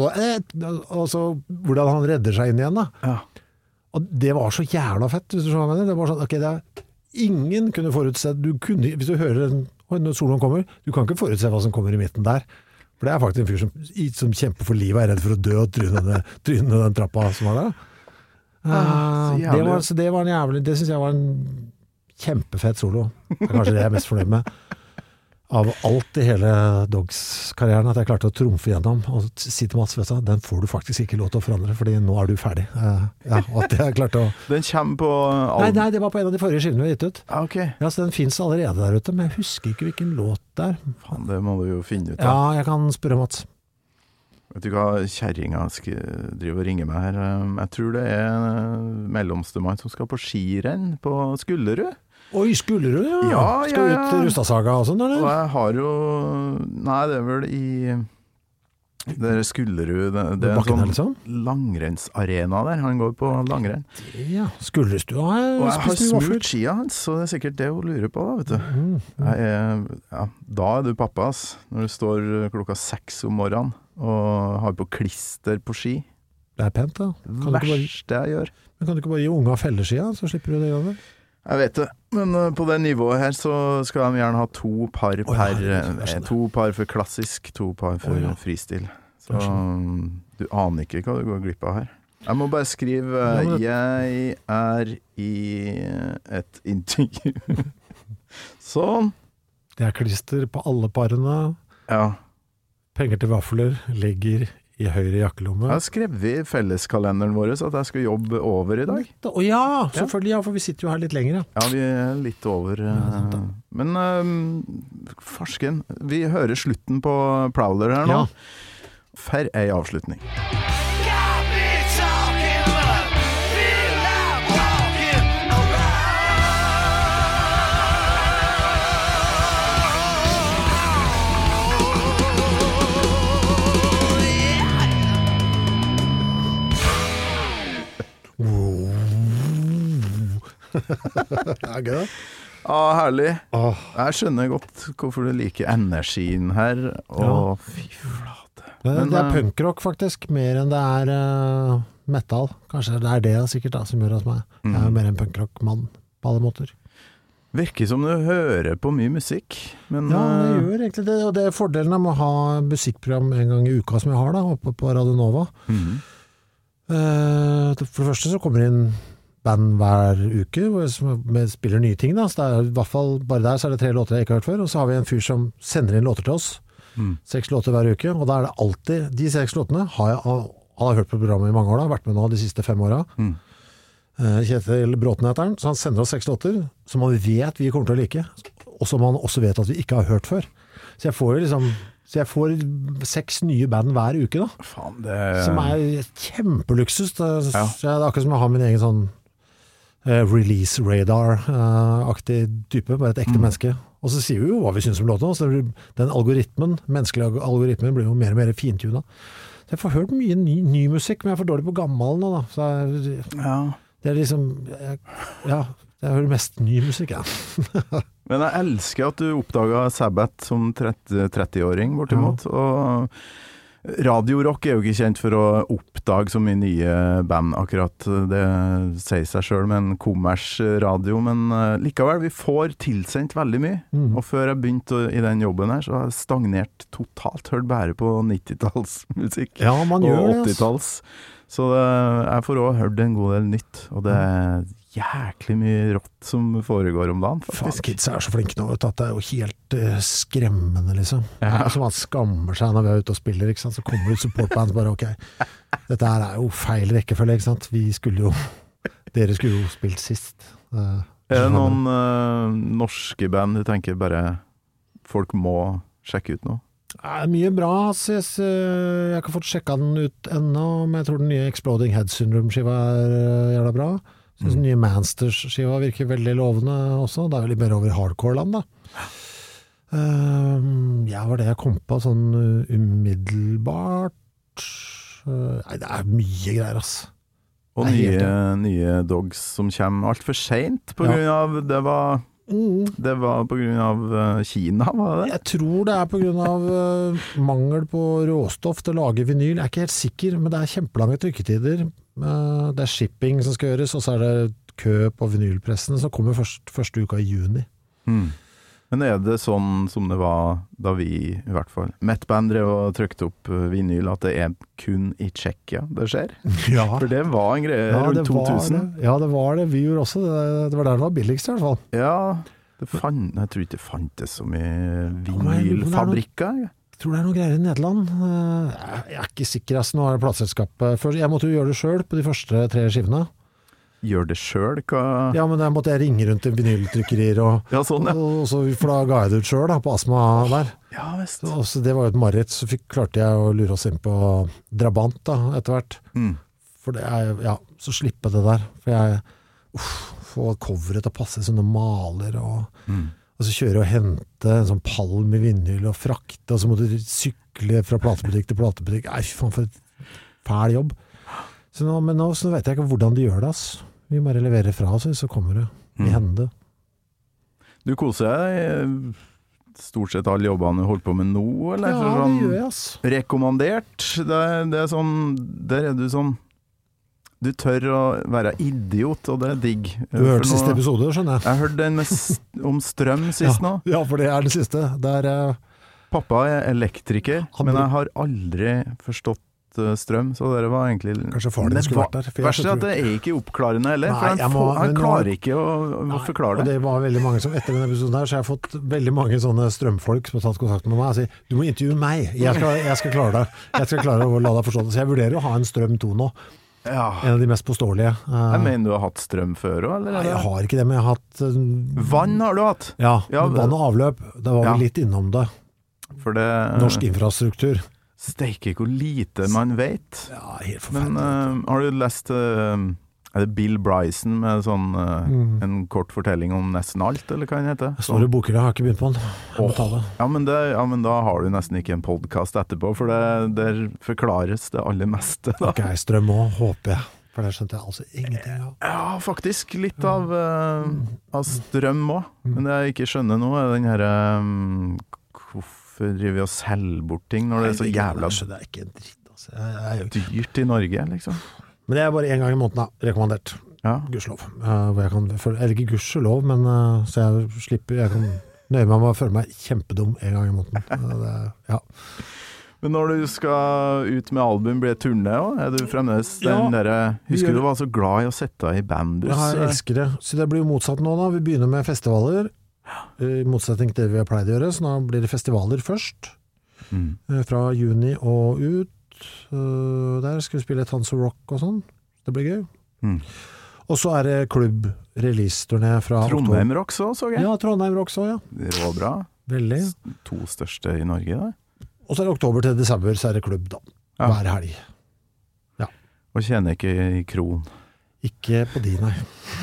og så hvordan han redder seg inn igjen da. Ja. Og det var så jævla fett, hvis du skjønner hva jeg mener. Det var sånn, ok, det er, ingen kunne forutse, du kunne, hvis du hører en, oi, når soloen kommer, du kan ikke forutse hva som kommer i midten der. For det er faktisk en fyr som, som kjemper for livet, er redd for å dø og tryne ned tryne ned den trappa som var der. Ah, så Uh, det, jævlig. var, så det var en jævlig, det synes jeg var en kjempefett solo. Det er kanskje det jeg er mest fornøyd med. Av alt i hele Dogs-karrieren, at jeg klarte å trumfe gjennom og si til Mats, vet du, den får du faktisk ikke lov til å forandre, fordi nå er du ferdig. Uh, ja, og at jeg klarte å... Den kommer på Nei, album. nei, det var på en av de forrige skivene vi har gitt ut. Ja, ok. Ja, så den finnes allerede der ute, men jeg husker ikke hvilken låt det er. Faen, det må du jo finne ut Ja, av. jeg kan spørre Mats. Vet du hva, kjerringa skal drive og ringe meg her. Jeg tror det er mellomstemann som skal på skirenn på Skullerud. Oi, skulle du? Ja, Ja, ja, Skal ja. ut til Rustadsaga og sånn, Og eller? jeg har jo... Nei, det er vel i... Det er Skullerud. Det, det er Bakken her, en liksom? sånn langrennsarena der. Han går på langrenn. Ja, Skullerstua har Og jeg har spist mye vafler. smurt skia hans, så det er sikkert det hun lurer på da, vet du. Mm, Jeg er, ja, da er du pappa, ass. Når du står klokka seks om morgenen og har på klister på ski. Det er pent, da. Kan du, ikke bare, Verste jeg gjør. men kan du ikke bare gi unga felleskia, så slipper du det over? Jeg vet det, men uh, på det nivået her så skal de gjerne ha to par ja, per, det er kanskje eh, det. to par for klassisk, to par for Å, ja. fristil. Så Kanskje. um, du aner ikke hva du går glipp av her. Jeg må bare skrive, Ja, uh, men- jeg er i et intervju. Sånn. Det er klister på alle parene. Ja, Penger til vafler ligger i høyre jakkelomme. jeg har skrevet i felleskalenderen vår at jeg skal jobbe over i dag. Å ja, selvfølgelig, ja, for vi sitter jo her litt lenger, ja. Ja, vi er litt over. Ja, sant eh, da. Men um, farsken, vi hører slutten på Prowler her nå. Ja. For ei avslutning. Got me talking, but feel like walking around. Ja, gøy da. Ah, herlig. Åh, Jeg skjønner godt hvorfor du liker energien her. Å, fy flate. Det, Men, det er eh, punkrock faktisk, mer enn det er uh, metal. Kanskje det er det sikkert da, som gjør hos meg. Jeg er jo mer en punkrock-mann på alle måter. Virker som du hører på mye musikk, men Ja, det eh, gjør egentlig det, og det er fordelen med å ha musikkprogram en gang i uka som jeg har da, oppe på Radio Nova. mhm. Uh, for det første så kommer det inn band hver uke, hvor vi spiller nye ting da, så det er i hvert fall, bare der så er det tre låter jeg ikke har hørt før, og så har vi en fyr som sender inn låter til oss, Mm. seks låter hver uke, og da er det alltid, de seks låtene har jeg, han har hørt på programmet i mange år da, vært med nå de siste fem åra. Mm. Uh, Kjetil Bråten heter han, så han sender oss seks låter som han vet vi kommer til å like, og som han også vet at vi ikke har hørt før. Så jeg får jo liksom, så jeg får seks nye band hver uke da, Faen, det som er kjempeluksus. Det, Ja. så jeg, det er akkurat som å ha min egen sånn uh, release radar-aktig type, bare et ekte Mm. menneske. Og så sier vi jo hva vi synes om låten, så det blir- den algoritmen, menneskelige algoritmen blir jo mer og mer fintuna. Så jeg får hørt mye ny, ny musikk, men jeg er for dårlig på gammel nå da. Så jeg, Ja. det er liksom, jeg, ja, jeg hører mest ny musikk, ja. Men jeg elsker at du oppdaget Sabbath som tretti tretti-åring bortimot, og radiorock er jo ikke kjent for å oppdage så mye nye band akkurat, det sier seg selv med en kommers radio, men uh, likevel, vi får tilsendt veldig mye, Mm. og før jeg begynte i den jobben her, så har jeg stagnert totalt, hørt bare på nittitallsmusikk Ja, man gjør og det, altså. åttitalls, så det, jeg får også hørt en god del nytt, og det er jæklig mye rått som foregår om dagen, Faen, faktisk. kids er så flinke nå, vet du, at det er jo helt eh, skremmende, liksom. Det Ja. er som at skammer seg når vi er ute og spiller, ikke sant? Så kommer det supportbands bare, ok, dette her er jo feil rekkefølge, ikke sant? Vi skulle jo, dere skulle jo spilt sist. Eh, Er det noen uh, norske band du tenker bare folk må sjekke ut nå? Det er mye bra, så jeg, jeg har ikke fått sjekket den ut ennå, men jeg tror den nye Exploding Head Syndrome-skiva er uh, jævla bra. Jeg synes den nye Mansters-skiva virker veldig lovende også. Det er vel litt mer over hardcore-land da. Uh, ja, var det jeg kom på sånn uh, umiddelbart? Uh, nei, det er mye greier, ass. Og Det er helt nye, nye dogs som kommer alt for sent på Ja. grunn av det var, Mm. det var på grunn av uh, Kina, var det? Jeg tror det er på grunn av uh, mangel på råstoff til å lage vinyl. Jeg er ikke helt sikker, men det er kjempelange trykketider. Uh, det er shipping som skal gjøres, og så er det kø på vinylpressen som kommer først, første uka i juni. Mm. Men er det sånn som det var da vi, i hvert fall, Met-band drev og trykte opp uh, vinyl, at det er kun i Tsjekkia det skjer? Ja, For det var en greie ja, rundt det var to tusen. det. Ja, det var det. Vi gjorde også det. Det var der det var billigst i hvert fall. Ja, det fant, jeg tror ikke det fantes så mye men det er vinylfabrikker. Jeg tror det er noe greier i Nederland. Uh, Jeg er ikke sikker, ass. Nå er det plateselskapet. Først- Jeg måtte jo gjøre det selv på de første tre skivene. Gjør det selv, hva? Ja, men der måtte jeg ringe rundt til vinyltrykkerier, og, Ja, sånn, ja. og så, for da ga jeg det ut selv da, på Astma der. Ja, visst. Så, så det var jo et mareritt, så fikk, klarte jeg å lure oss inn på Drabant da, etter hvert. Mm. For det er, ja, så slippe det der. For jeg, uff, få coveret til å passe sånne maler, og, Mm. og så kjøre og hente en sånn pall med vinyl og frakte, og så måtte du sykle fra platebutikk til platebutikk. Nei, faen, for et fæl jobb. Så nå, men nå så vet jeg ikke hvordan de gjør det, ass. Vi bare leverer fra oss, så kommer det i Mm. hende. Du koser deg i stort sett alle jobbene du holder på med nå, eller? Ja, For det sånn gjør jeg, ass. rekommandert, det, er- det er sånn, der er du sånn, du tør å være idiot, og det er digg. Du hørte For nå- siste episode, skjønner jeg. Jeg hørte den med, s- om strøm sist nå. Ja, for det er det siste. Det er, eh, Pappa er elektriker, Han men bru- jeg har aldri forstått eh, strøm, så det var egentlig... Kanskje faren din Det skulle var- vært der, for jeg Verst er tror- at det er ikke oppklarende heller, Nei, for han, jeg må- får, han men nå- klarer ikke å, å Nei, forklare og det. det var veldig mange som, etter denne episoden her, så har jeg fått veldig mange sånne strømfolk som har tatt kontakt med meg og sier, du må intervjue meg, jeg skal, jeg skal klare det. Jeg skal klare å la deg forstå det. Så jeg vurderer å ha en strøm to nå. Ja. En av de mest påståelige. Eh, Jeg mener du har hatt strøm før også, eller? Nei, jeg har ikke det, men jeg har hatt eh, Vann har du hatt, Ja, Ja, men vann og avløp. Det var Ja. vi litt innom det. for det... Norsk infrastruktur. Steike hvor lite man vet. Ja, helt Men forferdelig. eh, har du lest eh, er det Bill Bryson med sånn eh, Mm. en kort fortelling om nesten alt, eller hva den heter? Jeg står i bokhylla, jeg har ikke begynt på den. Jeg må ta det. Ja, men det, ja, men da har du nesten ikke en podcast etterpå, for det, der forklares det aller meste. Da. Ok, strøm også, håper jeg. For det skjønte jeg altså ingenting av. Ja, faktisk litt av, eh, av strøm også. Mm. Men det jeg ikke skjønner nå er den her um, Hvorfor driver vi og selger bort ting når det er så jævla Det er ikke en dritt, altså. Jeg, jeg er jo ikke... dyrt i Norge, liksom? Men det er bare en gang i måneden, da, rekommandert. Ja. Gudslov. Uh, hvor jeg kan, eller ikke gudslov, men uh, så jeg slipper, jeg kan nøye meg med å føle meg kjempedum en gang i måneden. Uh, det, ja. Men når du skal ut med album, blir det turné også? Er du fremdeles den Ja, der... Husker gjør... du var så glad i å sette deg i bandbuss? Ja, jeg elsker det. Så det blir jo motsatt nå da. Vi begynner med festivaler, i motsetning til det vi har pleid å gjøre, så nå blir det festivaler først. Mm. Fra juni og ut. Uh, der skal vi spille Tons of Rock og sånn. Det blir gøy. Mm. Og så er det klubb release-turné fra Trondheim Rock så, så jeg. Ja, Trondheim Rock så, ja. Råbra. Veldig. To største i Norge, da. Og så er det oktober til desember, så er det klubb da. Ja. Hver helg. Ja. Og tjener ikke i kron. Ikke på de, nei.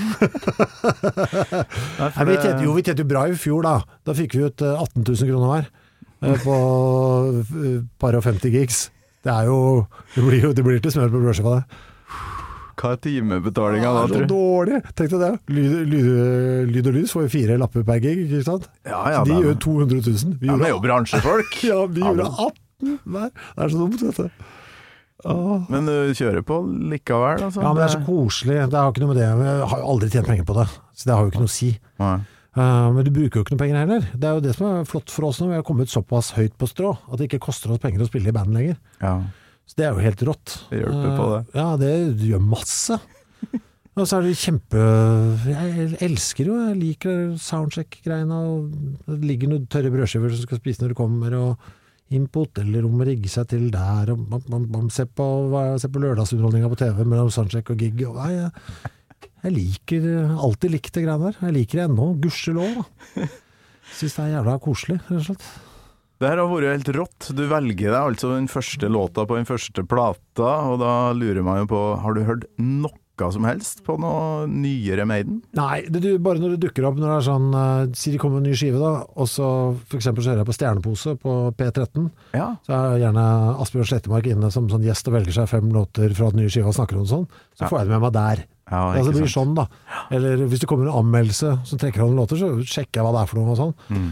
Nei, Nei, vi tjente jo, vi tjente jo bra i fjor da. Da fikk vi ut atten tusen kroner hver eh, på eh, par og femti gigs. Det er jo, det blir jo, det blir ikke smør på brødskiva det. Hva er timebetalinga Ja, da, det tror er så du? dårlig. Tenk deg det. Lyd, lyd, lyd og lys får jo fire lapper per gig, ikke sant? Ja, ja, Så de det er- gjør to hundre tusen. Vi Ja, gjorde, det er jo bransjefolk. ja, vi gjorde Ja, atten hver. Det er så dumt, vet du. Åh. Men du kjører på likevel, altså? Ja, men det er så koselig. Det har ikke noe med det. Jeg har jo aldri tjent penger på det, så det har jo ikke noe å si. Nei. Uh, men du bruker jo ikke noe penger heller. Det er jo det som er flott for oss nå. Vi har kommet såpass høyt på strå at det ikke koster oss penger å spille i band lenger. Ja, Så det er jo helt rått. det hjelper på det. Uh, ja, det gjør masse. Og så er det kjempe... Jeg elsker jo, jeg liker soundcheck-greiene, og det ligger noen tørre brødskiver som skal spise når du kommer, og inn på hotellrommet, rigge seg til der, og bam, bam, bam, se på, se på lørdagsunderholdninga på T V mellom soundcheck og gig. Og, nei, jeg, jeg liker, alltid likt det greiene der. Jeg liker det ennå, gudskjelov da. Synes det er jævla koselig, rett og slett. Det her har vært helt rått. Du velger deg altså den første låta på den første plata, og da lurer man jo på, har du hørt noe som helst på noe nyere Maiden? Nei, det, du, bare når det dukker opp, når det er sånn, uh, sier de kommer med en ny skive da, og så for eksempel så hører jeg på Stjernepose på P tretten, Ja. så er gjerne Asbjørn Slettemark inne som sånn gjest og velger seg fem låter fra den nye skiva og snakker om sånn, så Ja. får jeg det med meg der. Ja, Altså, ikke det blir sant. sånn da. Eller hvis det kommer en anmeldelse som trekker av noen låter, så sjekker jeg hva det er for noe og sånn. Mm.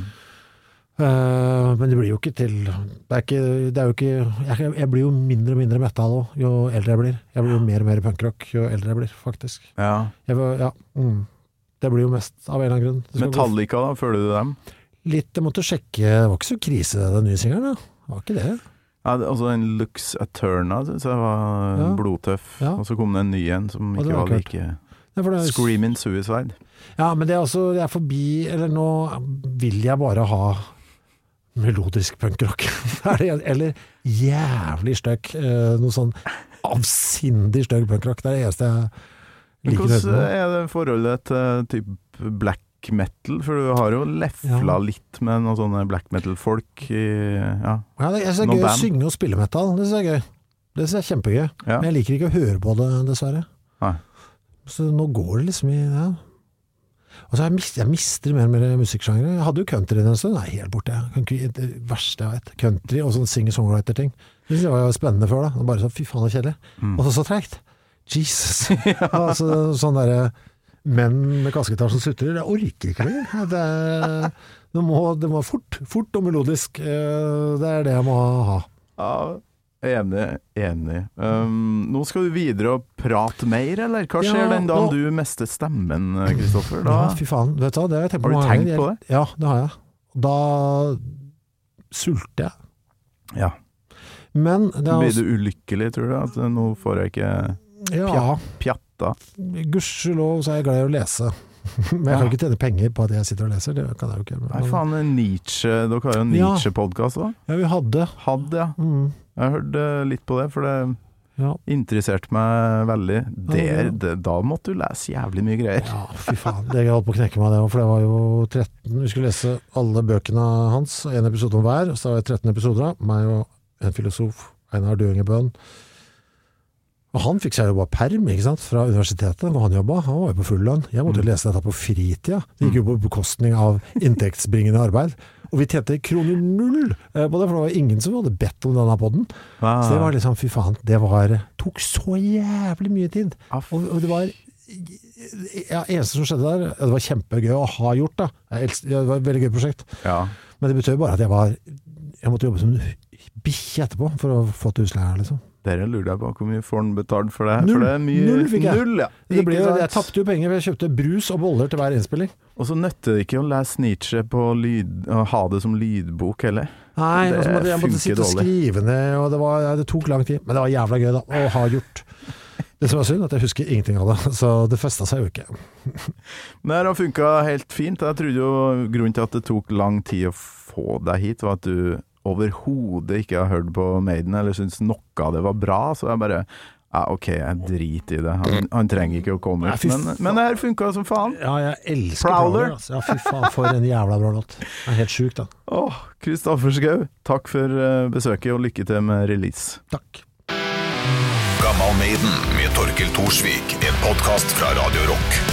Uh, men det blir jo ikke til det er, ikke, det er jo ikke jeg, jeg blir jo mindre og mindre metal også, jo eldre jeg blir. Jeg blir jo mer og mer punkrock jo eldre jeg blir, faktisk. Ja. Jeg, var- ja, mm. Det blir jo mest av en eller annen grunn. Det skal gå Metallica da, føler du dem? litt, jeg måtte sjekke, det var ikke så krise den nye singeren, da. Det var ikke det. Ja, det- altså den Lux Eterna synes jeg var Ja. blodtøff, Ja. og så kom det en ny en som Og det ikke var var kult. like Nei, for det er- Screaming Suicide. Ja, men det er også, jeg er forbi, eller nå vil jeg bare ha melodisk punkrock. Er det- eller jævlig støkk, eh, noe sånn avsindig støkk punkrock. Det er det eneste jeg Men liker å hvordan høre på. er det forholdet til typ black metal? For du har jo lefla Ja. litt med noen sånne black metal-folk i, ja. Ja, det, jeg synes det er Noe gøy å band. synge og spille metal, det synes jeg er gøy. Det synes jeg er kjempegøy. Ja. Men jeg liker ikke å høre på det, dessverre. Nei. Så nå går det liksom i, ja. Og så har jeg, mist, jeg mister mer og mer musikksjangre. Jeg hadde jo country en stund, nei, helt borte. Country, det verste jeg vet. Country og sånn singer-songwriter-ting. Det synes jeg var spennende før da. Det var bare så, fy faen, det er kjedelig. Mm. Og så så tregt. Jesus. altså, sånn der menn med kaskegitar som sutrer, jeg orker ikke lenger. Det, er- det, må, det må fort, fort og melodisk. Eh, Det er det jeg må ha. Ja, enig, enig. Um, nå skal du videre og prate mer, eller? Hva skjer Ja, den dagen nå- du mister stemmen, Kristoffer? Da Ja, fy faen. Vet du hva, det har jeg tenkt på Har du mange tenkt ganger. på det? Ja, det har jeg. Da sulter jeg. Ja. Men det er Blir også, du ulykkelig, tror du? At eh, nå får jeg ikke ja, pjatta? gudskjelov så er jeg glad i å lese. Men jeg kan jo ikke tjene penger på at jeg sitter og leser, det kan jeg jo ikke. Nei, faen, Nietzsche, dere har jo en Ja. Nietzsche-podcast også. Ja, vi hadde. Hadde, ja. Mm, Jeg hørte litt på det, for det ja. interesserte meg veldig. Der, Ja, ja. det, da måtte du lese jævlig mye greier. Ja, fy faen. Det holdt på å knekke meg det, for det var jo tretten, vi skulle lese alle bøkene hans, en episode om hver, så det var tretten episoder av, meg og en filosof, Einar Døingebøen. Og han fikk seg jo bare perm, ikke sant, fra universitetet, hvor han jobbet. Han var jo på full lønn. Jeg måtte jo lese dette på fritida. Det gikk jo på bekostning av inntektsbringende arbeid. Og vi tjente kroner null eh, på det, for det var ingen som hadde bedt om denne podden. Ah, Så det var liksom, fy faen, det var, tok så jævlig mye tid. aff. Og, og det var ja, eneste som skjedde der, det var kjempegøy å ha gjort da. Jeg elsker, det var et veldig gøy prosjekt. Ja. Men det betød bare at jeg var jeg måtte jobbe som bikkje etterpå for å få til husleie her, liksom. Dere lurer jeg på hvor mye får den betalt for det? Null. For det er mye... Null fikk jeg. Null, ja. Det ble, Ikke sant? jeg tappte jo penger, for jeg kjøpte brus og boller til hver innspilling. Og så nøtter det ikke å lese Nietzsche på lyd, å ha det som lydbok heller. Nei, Det og så måtte jeg måtte funker sitte og dårlig. skrive ned, og det, var, ja, det tok lang tid. Men det var jævla gøy da, å ha gjort. Det som var synd, at jeg husker ingenting av det, så det festet seg jo ikke. Men det har funket helt fint. Jeg trodde jo grunnen til at det tok lang tid å få deg hit, var at du overhodet ikke har hørt på Maiden, eller synes noe av det var bra, så jeg bare, ja ok, jeg driter i det. Han, han trenger ikke å komme Nei, ut, fy men, men det her funket som faen. Ja, jeg elsker Prowler. Prowler. Altså. Ja, fy faen, for en jævla bra låt. Det er helt sykt da. Åh, Kristoffer Schau, takk for eh, besøket, og lykke til med release. Takk. Gammal Maiden med Torkel Torsvik, en podcast fra Radio Rock.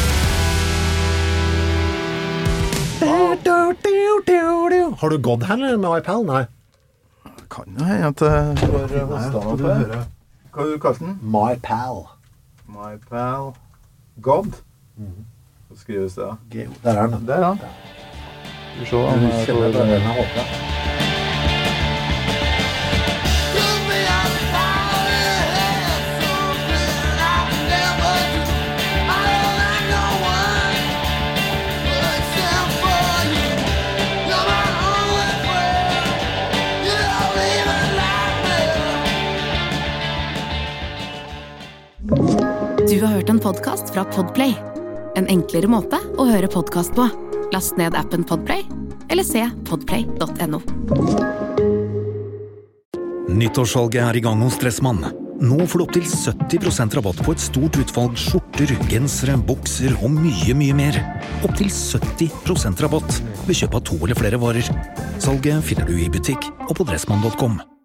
Har du gått her eller med iPal? Nei. Kan jo hende at jeg får hosta noe på det. Hva har du kalt den? My Pal. My pal God? Hva skrives det da? Der er den. Der er han. Skal vi se om jeg får den er åpnet. Du har hørt en podcast fra Podplay. En enklere måte å høre podcast på. Last ned appen Podplay, eller se podplay punktum no. Nyttårssalget er i gang hos Dressmann. Nå får du opp til sytti prosent rabatt på et stort utvalg skjorter, gensere, bukser og mye, mye mer. Opp til sytti prosent rabatt ved kjøp av to eller flere varer. Salget finner du i butikk og på dressmann punktum com.